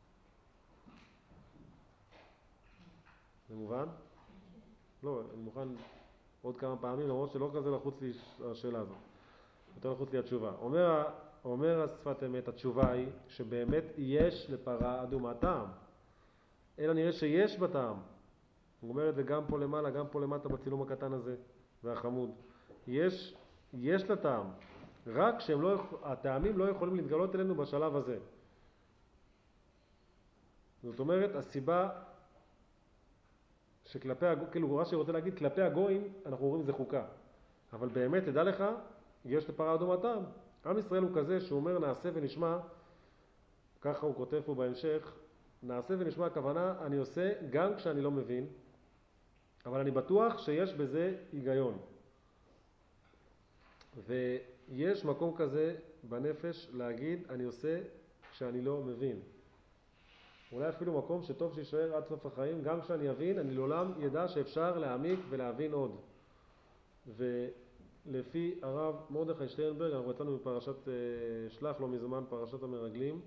זה מובן? לא, אני מוכן עוד כמה פעמים, למרות שלא כזה לחוץ לי השאלה הזאת. יותר לחוץ לי התשובה. אומר, אומר השפת אמת, התשובה היא שבאמת יש לפרה אדומה טעם. אלא נראה שיש בה טעם. הוא אומר את זה גם פה למעלה, גם פה למטה בצילום הקטן הזה והחמוד. יש, יש לה טעם. רק שהם לא, הטעמים לא יכולים להתגלות אלינו בשלב הזה. זאת אומרת, הסיבה שכלפי, כאילו רש"י רוצה להגיד, כלפי הגויים אנחנו רואים זה חוקה. אבל באמת, תדע לך, יש לפרה אדומה טעם. עם ישראל הוא כזה שהוא אומר נעשה ונשמע, ככה הוא כותב פה בהמשך, נעשה ונשמע הכוונה, אני עושה גם כשאני לא מבין, אבל אני בטוח שיש בזה היגיון. ויש מקום כזה בנפש להגיד, אני עושה כשאני לא מבין. אולי אפילו מקום שטוב שישאר עד סוף החיים, גם כשאני אבין, אני לעולם ידע שאפשר להעמיק ולהבין עוד. ולפי הרב מרדכי שטרנברג, אנחנו יצאנו בפרשת שלח לא מזמן, פרשת המרגלים,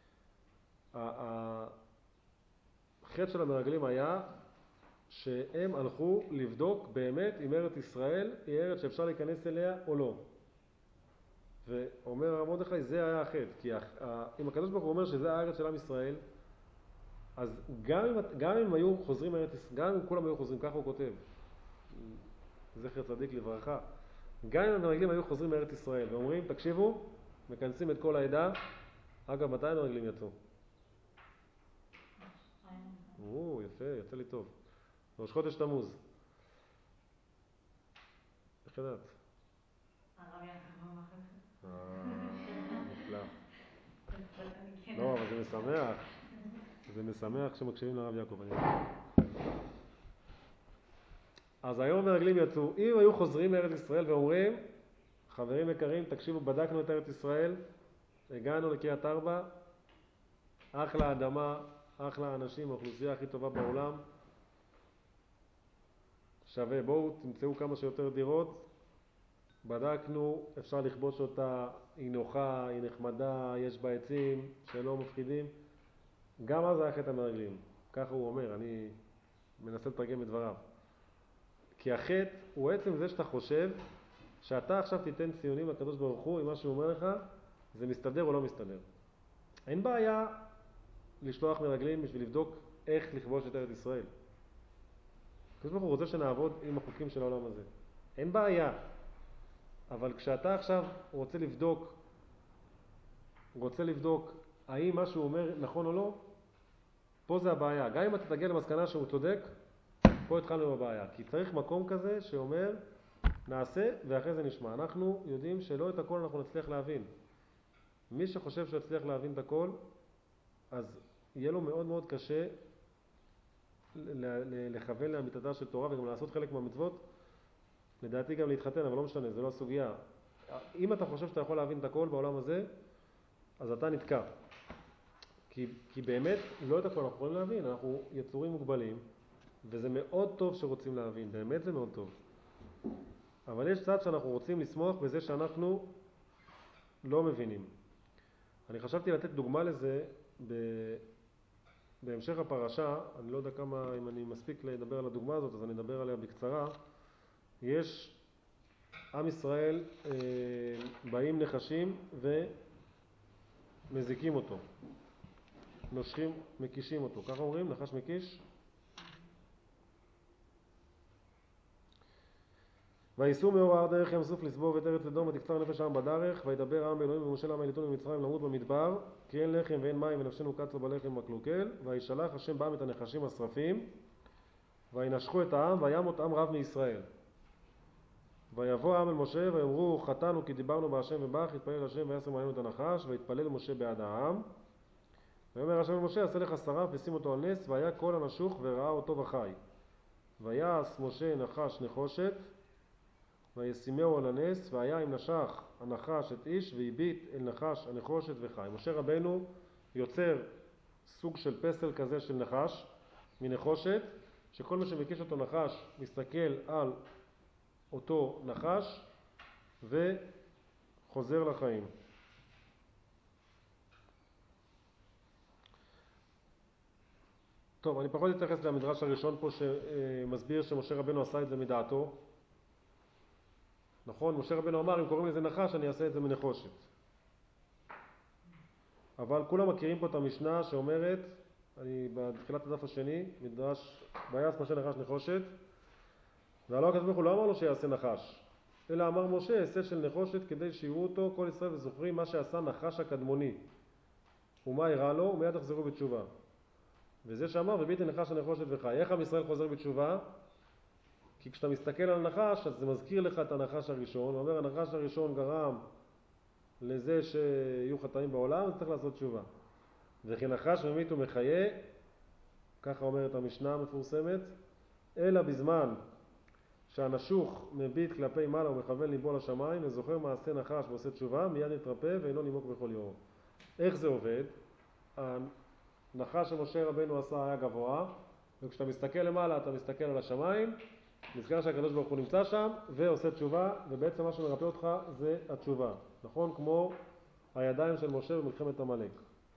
החטא של המרגלים היה שהם הלכו לבדוק באמת אם ארץ ישראל היא ארץ שאפשר להיכנס אליה או לא. ואומר הרב מרדכי, זה היה החטא, כי אם הקדוש ברוך הוא אומר שזה הארץ של עם ישראל, אז גם אם, גם אם היו חוזרים מארץ ישראל, גם אם כולם היו חוזרים, ככה הוא כותב, זכר צדיק לברכה, גם אם המרגלים היו חוזרים מארץ ישראל ואומרים, תקשיבו, מכנסים את כל העדה, אגב, מתי המרגלים יצאו? או, יפה, יצא לי טוב. ראש חודש תמוז. איך ידעת? הרב יעקב המחלקה. אה, נפלא. לא, אבל זה משמח. זה משמח שמקשיבים לרב יעקב. אני... אז היום המרגלים יצאו. אם היו חוזרים לארץ ישראל ואומרים, חברים יקרים, תקשיבו, בדקנו את ארץ ישראל, הגענו לקריית ארבע, אחלה אדמה, אחלה אנשים, האוכלוסייה הכי טובה בעולם, שווה, בואו תמצאו כמה שיותר דירות, בדקנו, אפשר לכבוש אותה, היא נוחה, היא נחמדה, יש בה עצים שלא מפחידים. גם אז היה חטא המרגלים, ככה הוא אומר, אני מנסה לתרגם את דבריו. כי החטא הוא עצם זה שאתה חושב שאתה עכשיו תיתן ציונים לקדוש ברוך הוא, אם מה שהוא אומר לך, זה מסתדר או לא מסתדר. אין בעיה לשלוח מרגלים בשביל לבדוק איך לכבוש את ארץ ישראל. הקדוש ברוך הוא רוצה שנעבוד עם החוקים של העולם הזה. אין בעיה. אבל כשאתה עכשיו רוצה לבדוק, רוצה לבדוק האם מה שהוא אומר נכון או לא, פה זה הבעיה. גם אם אתה תגיע למסקנה שהוא צודק, פה התחלנו בבעיה. כי צריך מקום כזה שאומר, נעשה ואחרי זה נשמע. אנחנו יודעים שלא את הכל אנחנו נצליח להבין. מי שחושב שיצליח להבין את הכל, אז יהיה לו מאוד מאוד קשה לכוון לאמיתתה של תורה וגם לעשות חלק מהמצוות. לדעתי גם להתחתן, אבל לא משנה, זה לא הסוגיה. אם אתה חושב שאתה יכול להבין את הכל בעולם הזה, אז אתה נתקע. כי, כי באמת לא את הכל אנחנו יכולים להבין, אנחנו יצורים מוגבלים, וזה מאוד טוב שרוצים להבין, באמת זה מאוד טוב. אבל יש צד שאנחנו רוצים לסמוך בזה שאנחנו לא מבינים. אני חשבתי לתת דוגמה לזה ב... בהמשך הפרשה, אני לא יודע כמה, אם אני מספיק לדבר על הדוגמה הזאת, אז אני אדבר עליה בקצרה. יש עם ישראל אה, באים נחשים ומזיקים אותו. נושכים, מקישים אותו. ככה אומרים, נחש מקיש? וייסעו מאור ההר דרך ים סוף לסבוב את ארץ אדום ותקצר נפש העם בדרך, וידבר העם באלוהים ומשה לעם העליתונו ממצרים למות במדבר, כי אין לחם ואין מים ונפשנו קצה בלחם הקלוקל, וישלח השם בעם את הנחשים השרפים, וינשכו את העם, וימות עם רב מישראל. ויבוא העם אל משה ויאמרו חטאנו כי דיברנו בהשם ובך, יתפלל השם וישם עלינו את הנחש, ויתפלל משה בעד העם. ויאמר השם אל משה עשה לך שרף ושים אותו על נס, והיה כל הנשוך וראה אותו וחי. ויעש משה נחש נחושת וישימהו על הנס, והיה אם נשך הנחש את איש והביט אל נחש הנחושת וחי. משה רבנו יוצר סוג של פסל כזה של נחש מנחושת, שכל מי שמקיש אותו נחש מסתכל על אותו נחש וחוזר לחיים. טוב, אני פחות אתייחס למדרש הראשון פה שמסביר שמשה רבנו עשה את זה מדעתו. נכון, משה רבנו אמר אם קוראים לזה נחש אני אעשה את זה מנחושת. אבל כולם מכירים פה את המשנה שאומרת, אני בתחילת הדף השני, מדרש ויעש משה נחש נחושת, והלא הקדוש ברוך הוא לא אמר לו שיעשה נחש, אלא אמר משה עשה של נחושת כדי שיראו אותו כל ישראל וזוכרים מה שעשה נחש הקדמוני ומה יראה לו ומיד תחזרו בתשובה. וזה שאמר וביט אל נחש הנחושת וחי. איך עם ישראל חוזר בתשובה? כי כשאתה מסתכל על הנחש אז זה מזכיר לך את הנחש הראשון, הוא אומר הנחש הראשון גרם לזה שיהיו חטאים בעולם, אז צריך לעשות תשובה. וכי נחש ממית ומחיה, ככה אומרת המשנה המפורסמת, אלא בזמן שהנשוך מביט כלפי מעלה ומכוון ליבו לשמיים וזוכר מעשה נחש ועושה תשובה, מיד נתרפא ואינו נימוק בכל יום. איך זה עובד? הנחש שמשה רבנו עשה היה גבוה, וכשאתה מסתכל למעלה אתה מסתכל על השמיים, נזכר שהקדוש ברוך הוא נמצא שם ועושה תשובה, ובעצם מה שמרפא אותך זה התשובה. נכון? כמו הידיים של משה במלחמת עמלק.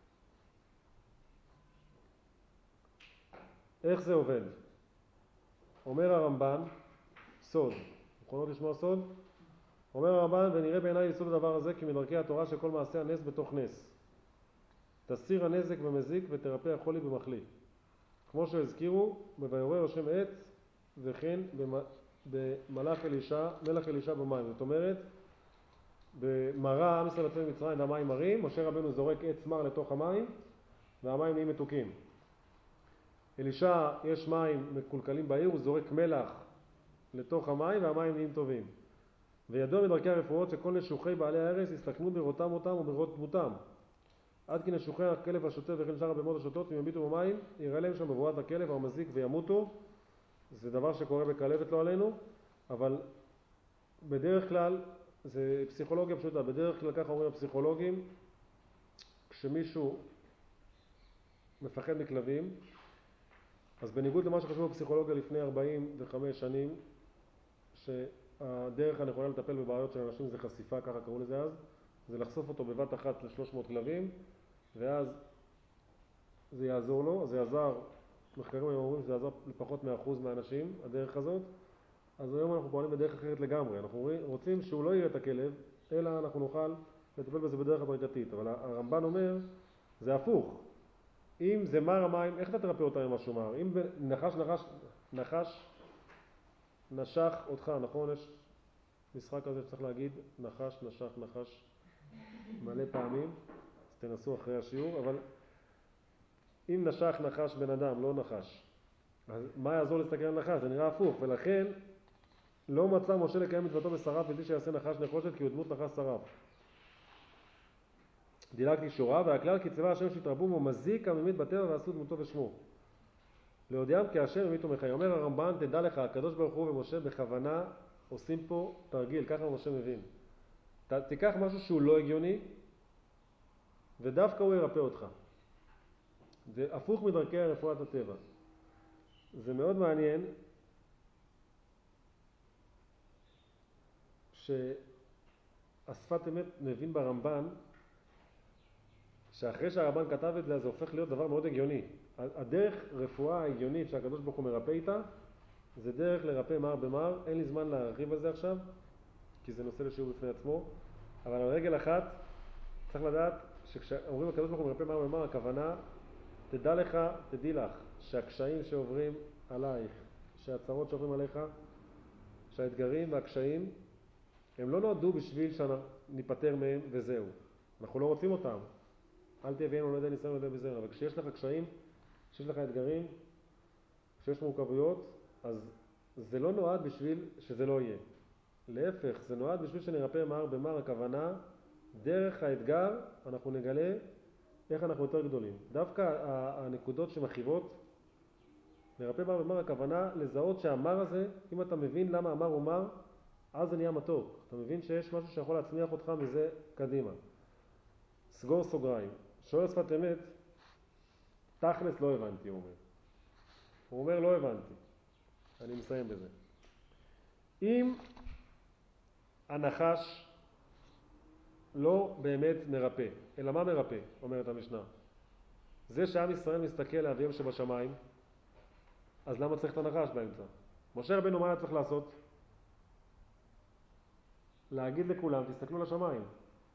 איך זה עובד? אומר הרמב"ן, סוד. יכולות לשמוע סוד? אומר הרמב"ן, ונראה בעיניי יסוד הדבר הזה כי מדרכי התורה שכל מעשה הנס בתוך נס. תסיר הנזק במזיק ותרפא החולי במחלי. כמו שהזכירו, ויעורר השם עץ וכן במלאך אלישע, מלך אלישע במים. זאת אומרת, במראה עם ישראל יצא ממצרים והמים מרים, משה רבנו זורק עץ מר לתוך המים והמים נהיים מתוקים. אלישע יש מים מקולקלים בעיר, הוא זורק מלח לתוך המים והמים נהיים טובים. וידוע מדרכי הרפואות שכל נשוכי בעלי הארץ יסתכנו בראותם אותם וברות דמותם. עד כי נשוכי הכלב השוטה וכן שאר הבהמות השוטות אם יביטו במים יראה להם שם בבואת הכלב המזיק וימותו. זה דבר שקורה בכלבת לא עלינו, אבל בדרך כלל זה פסיכולוגיה פשוטה. בדרך כלל ככה אומרים הפסיכולוגים, כשמישהו מפחד מכלבים, אז בניגוד למה שחשבו בפסיכולוגיה לפני ארבעים וחמש שנים, שהדרך הנכונה לטפל בבעיות של אנשים זה חשיפה, ככה קראו לזה אז, זה לחשוף אותו בבת אחת ל-שלוש מאות כלבים, ואז זה יעזור לו. זה יעזר, מחקרים היום אומרים שזה יעזר לפחות מאחוז מהאנשים, הדרך הזאת. אז היום אנחנו פועלים בדרך אחרת לגמרי. אנחנו רוצים שהוא לא יראה את הכלב, אלא אנחנו נוכל לטפל בזה בדרך הדרגתית. אבל הרמב"ן אומר, זה הפוך. אם זה מר המים, איך אתה תרפא אותם עם משהו מר? אם נחש, נחש, נחש, נשך אותך, נכון? יש משחק כזה שצריך להגיד, נחש, נשך, נחש, מלא פעמים. אז תנסו אחרי השיעור, אבל אם נשך נחש בן אדם, לא נחש, אז מה יעזור להסתכל על נחש? זה נראה הפוך, ולכן לא מצא משה לקיים מצוותו בשרף בלי שיעשה נחש נחושת, כי הוא דמות נחש שרף. דילגתי שורה, והכלל כי צבא השם שהתרבו בו מזיק הממית בטבע ועשו דמותו ושמו. להודיעם כי השם ממית ומחי. אומר הרמב"ן, תדע לך, הקדוש ברוך הוא ומשה בכוונה עושים פה תרגיל, ככה משה מבין. ת, תיקח משהו שהוא לא הגיוני, ודווקא הוא ירפא אותך. זה הפוך מדרכי רפואת הטבע. זה מאוד מעניין שהשפת אמת מבין ברמב"ן, שאחרי שהרמב"ן כתב את זה, זה הופך להיות דבר מאוד הגיוני. הדרך רפואה ההגיונית שהקדוש ברוך הוא מרפא איתה, זה דרך לרפא מר במר. אין לי זמן להרחיב על זה עכשיו, כי זה נושא לשיעור בפני עצמו. אבל על רגל אחת, צריך לדעת שכשאומרים הקדוש ברוך הוא מרפא מר במר, הכוונה, תדע לך, תדעי לך, שהקשיים שעוברים עלייך, שהצרות שעוברים עליך, שהאתגרים והקשיים הם לא נועדו בשביל שניפטר מהם וזהו. אנחנו לא רוצים אותם. אל תביאנו לא יודע ניסיון, לא יודע בזרע. אבל כשיש לך קשיים, כשיש לך אתגרים, כשיש מורכבויות, אז זה לא נועד בשביל שזה לא יהיה. להפך, זה נועד בשביל שנרפא מר במר. הכוונה, דרך האתגר אנחנו נגלה איך אנחנו יותר גדולים. דווקא הנקודות שמחיבות, נרפא מר במר, הכוונה לזהות שהמר הזה, אם אתה מבין למה המר הוא מר, אז זה נהיה מתוק. אתה מבין שיש משהו שיכול להצמיח אותך מזה קדימה. סגור סוגריים. שואל שפת אמת, תכלס לא הבנתי, הוא אומר. הוא אומר לא הבנתי. אני מסיים בזה. אם הנחש לא באמת מרפא, אלא מה מרפא? אומרת המשנה. זה שעם ישראל מסתכל לאביהם שבשמיים, אז למה צריך את הנחש באמצע? משה רבנו מה היה צריך לעשות? להגיד לכולם, תסתכלו לשמיים.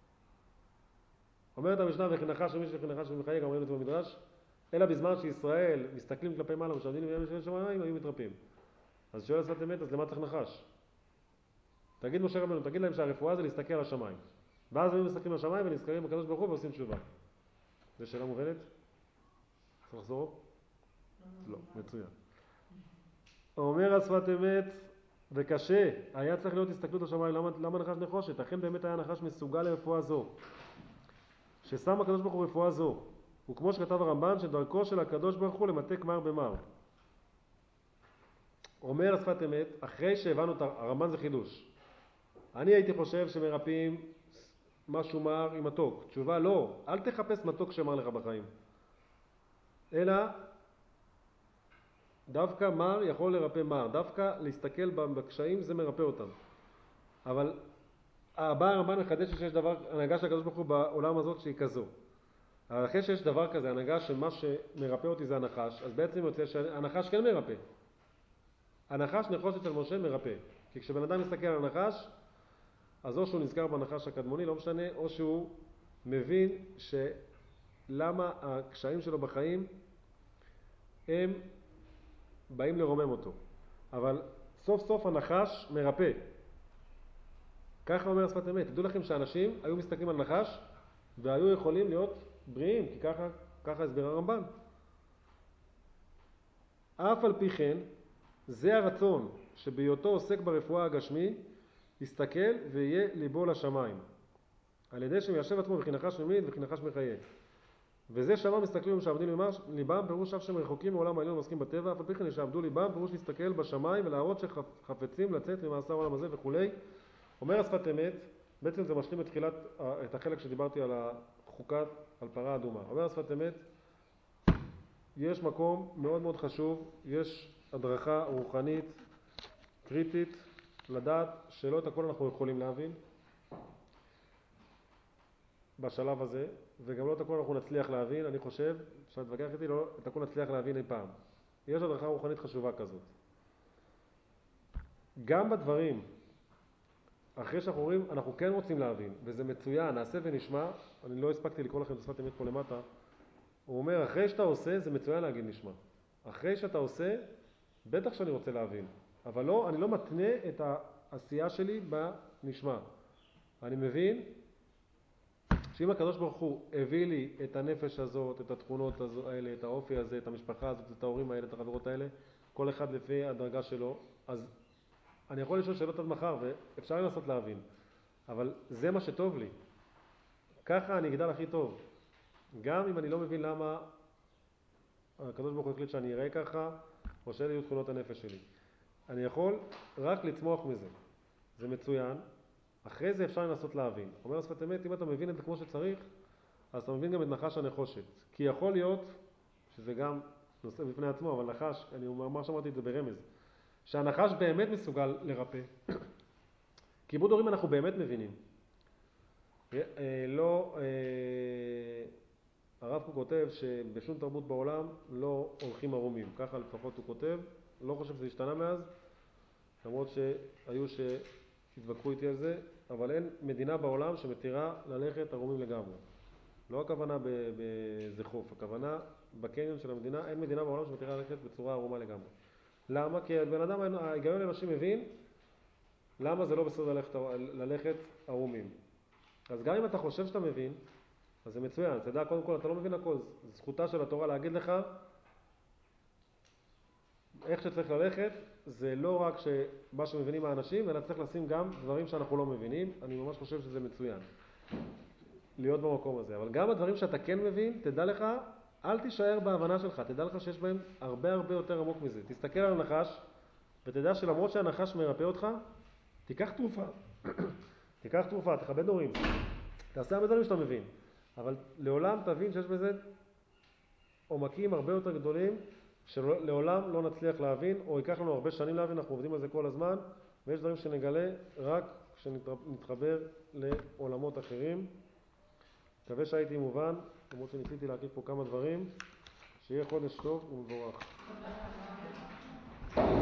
אומרת המשנה, וכי נחש ומי שכי נחש ומחיה, גם רואים את זה במדרש, אלא בזמן שישראל מסתכלים כלפי מעלה ומשעבדים לאביהם שבשמיים, היו מתרפאים. אז שואל שפת אמת, אז למה צריך נחש? תגיד משה רבנו, תגיד להם שהרפואה זה להסתכל על השמיים. ואז הם מסתכלים על השמיים ונזכרים בקדוש ברוך הוא ועושים תשובה. זו שאלה מובנת? צריך לחזור? לא, מצוין. אומר השפת אמת, וקשה, היה צריך להיות הסתכלות השמיים, למה, למה נחש נחושת? אכן באמת היה נחש מסוגל לרפואה זו. ששם הקדוש ברוך הוא רפואה זו. וכמו שכתב הרמב"ן, שדרכו של הקדוש ברוך הוא למתק מר במר. אומר השפת אמת, אחרי שהבנו את הרמב"ן זה חידוש. אני הייתי חושב שמרפאים משהו מר עם מתוק. תשובה לא, אל תחפש מתוק שמר לך בחיים. אלא דווקא מר יכול לרפא מר. דווקא להסתכל בקשיים זה מרפא אותם. אבל הבא הרמב"ן מחדש שיש דבר, הנהגה של הקדוש ברוך הוא בעולם הזאת שהיא כזו. אבל אחרי שיש דבר כזה, הנהגה שמה שמרפא אותי זה הנחש, אז בעצם יוצא שהנחש כן מרפא. הנחש נחושת של משה מרפא. כי כשבן אדם מסתכל על הנחש, אז או שהוא נזכר בנחש הקדמוני, לא משנה, או שהוא מבין שלמה הקשיים שלו בחיים הם באים לרומם אותו. אבל סוף סוף הנחש מרפא. ככה אומר השפת אמת. תדעו לכם שאנשים היו מסתכלים על נחש והיו יכולים להיות בריאים, כי ככה, ככה הסביר הרמב"ן. אף על פי כן, זה הרצון שבהיותו עוסק ברפואה הגשמי, יסתכל ויהיה ליבו לשמיים. על ידי שמיישב עצמו וכי נחש ממית וכי נחש מחיה. וזה שמה מסתכלים ומשעבדים ליבם, פירוש אף שהם רחוקים מעולם העליון ועוסקים בטבע, אף על פי כן ישעבדו ליבם, פירוש להסתכל בשמיים ולהראות שחפצים לצאת ממעשה העולם הזה וכולי. אומר השפת אמת, בעצם זה משלים את, תחילת, את החלק שדיברתי על החוקת, על פרה אדומה. אומר השפת אמת, יש מקום מאוד מאוד חשוב, יש הדרכה רוחנית, קריטית, לדעת שלא את הכל אנחנו יכולים להבין בשלב הזה, וגם לא את הכל אנחנו נצליח להבין. אני חושב שהתווכח איתי, לא את הכל נצליח להבין אי פעם. יש הדרכה רוחנית חשובה כזאת. גם בדברים, אחרי שאנחנו רואים, אנחנו כן רוצים להבין, וזה מצוין, נעשה ונשמע. אני לא הספקתי לקרוא לכם את השפת אמת פה למטה. הוא אומר, אחרי שאתה עושה, זה מצוין להגיד נשמע. אחרי שאתה עושה, בטח שאני רוצה להבין. אבל לא, אני לא מתנה את העשייה שלי בנשמע. אני מבין שאם הקדוש ברוך הוא הביא לי את הנפש הזאת, את התכונות האלה, את האופי הזה, את המשפחה הזאת, את ההורים האלה, את החברות האלה, כל אחד לפי הדרגה שלו, אז אני יכול לשאול שאלות עד מחר, ואפשר לנסות להבין. אבל זה מה שטוב לי. ככה אני אגדל הכי טוב. גם אם אני לא מבין למה הקדוש ברוך הוא החליט שאני אראה ככה, או שאלה יהיו תכונות הנפש שלי. אני יכול רק לצמוח מזה. זה מצוין. אחרי זה אפשר לנסות להבין. אומר השפת אמת, אם אתה מבין את זה כמו שצריך, אז אתה מבין גם את נחש הנחושת. כי יכול להיות, שזה גם נושא בפני עצמו, אבל נחש, אני אומר, מה שאמרתי את זה ברמז, שהנחש באמת מסוגל לרפא. כיבוד הורים אנחנו באמת מבינים. לא, הרב קוק כותב שבשום תרבות בעולם לא הולכים ערומים. ככה לפחות הוא כותב. לא חושב שזה השתנה מאז, למרות שהיו שהתווכחו איתי על זה, אבל אין מדינה בעולם שמתירה ללכת ערומים לגמרי. לא הכוונה באיזה חוף, הכוונה בקניון של המדינה, אין מדינה בעולם שמתירה ללכת בצורה ערומה לגמרי. למה? כי בן אדם, ההיגיון האנושי מבין למה זה לא בסדר ללכת, ללכת ערומים? אז גם אם אתה חושב שאתה מבין, אז זה מצוין. תדע, קודם כל, אתה לא מבין הכל. זכותה של התורה להגיד לך איך שצריך ללכת. זה לא רק מה שמבינים האנשים, אלא צריך לשים גם דברים שאנחנו לא מבינים. אני ממש חושב שזה מצוין להיות במקום הזה. אבל גם הדברים שאתה כן מבין, תדע לך, אל תישאר בהבנה שלך. תדע לך שיש בהם הרבה הרבה יותר עמוק מזה. תסתכל על הנחש, ותדע שלמרות שהנחש מרפא אותך, תיקח תרופה. תיקח תרופה, תכבד הורים. תעשה הרבה דברים שאתה מבין. אבל לעולם תבין שיש בזה עומקים הרבה יותר גדולים, שלעולם לא נצליח להבין, או ייקח לנו הרבה שנים להבין. אנחנו עובדים על זה כל הזמן, ויש דברים שנגלה רק כשנתחבר לעולמות אחרים. מקווה שהייתי מובן, למרות שניסיתי להקיף פה כמה דברים. שיהיה חודש טוב ומבורך.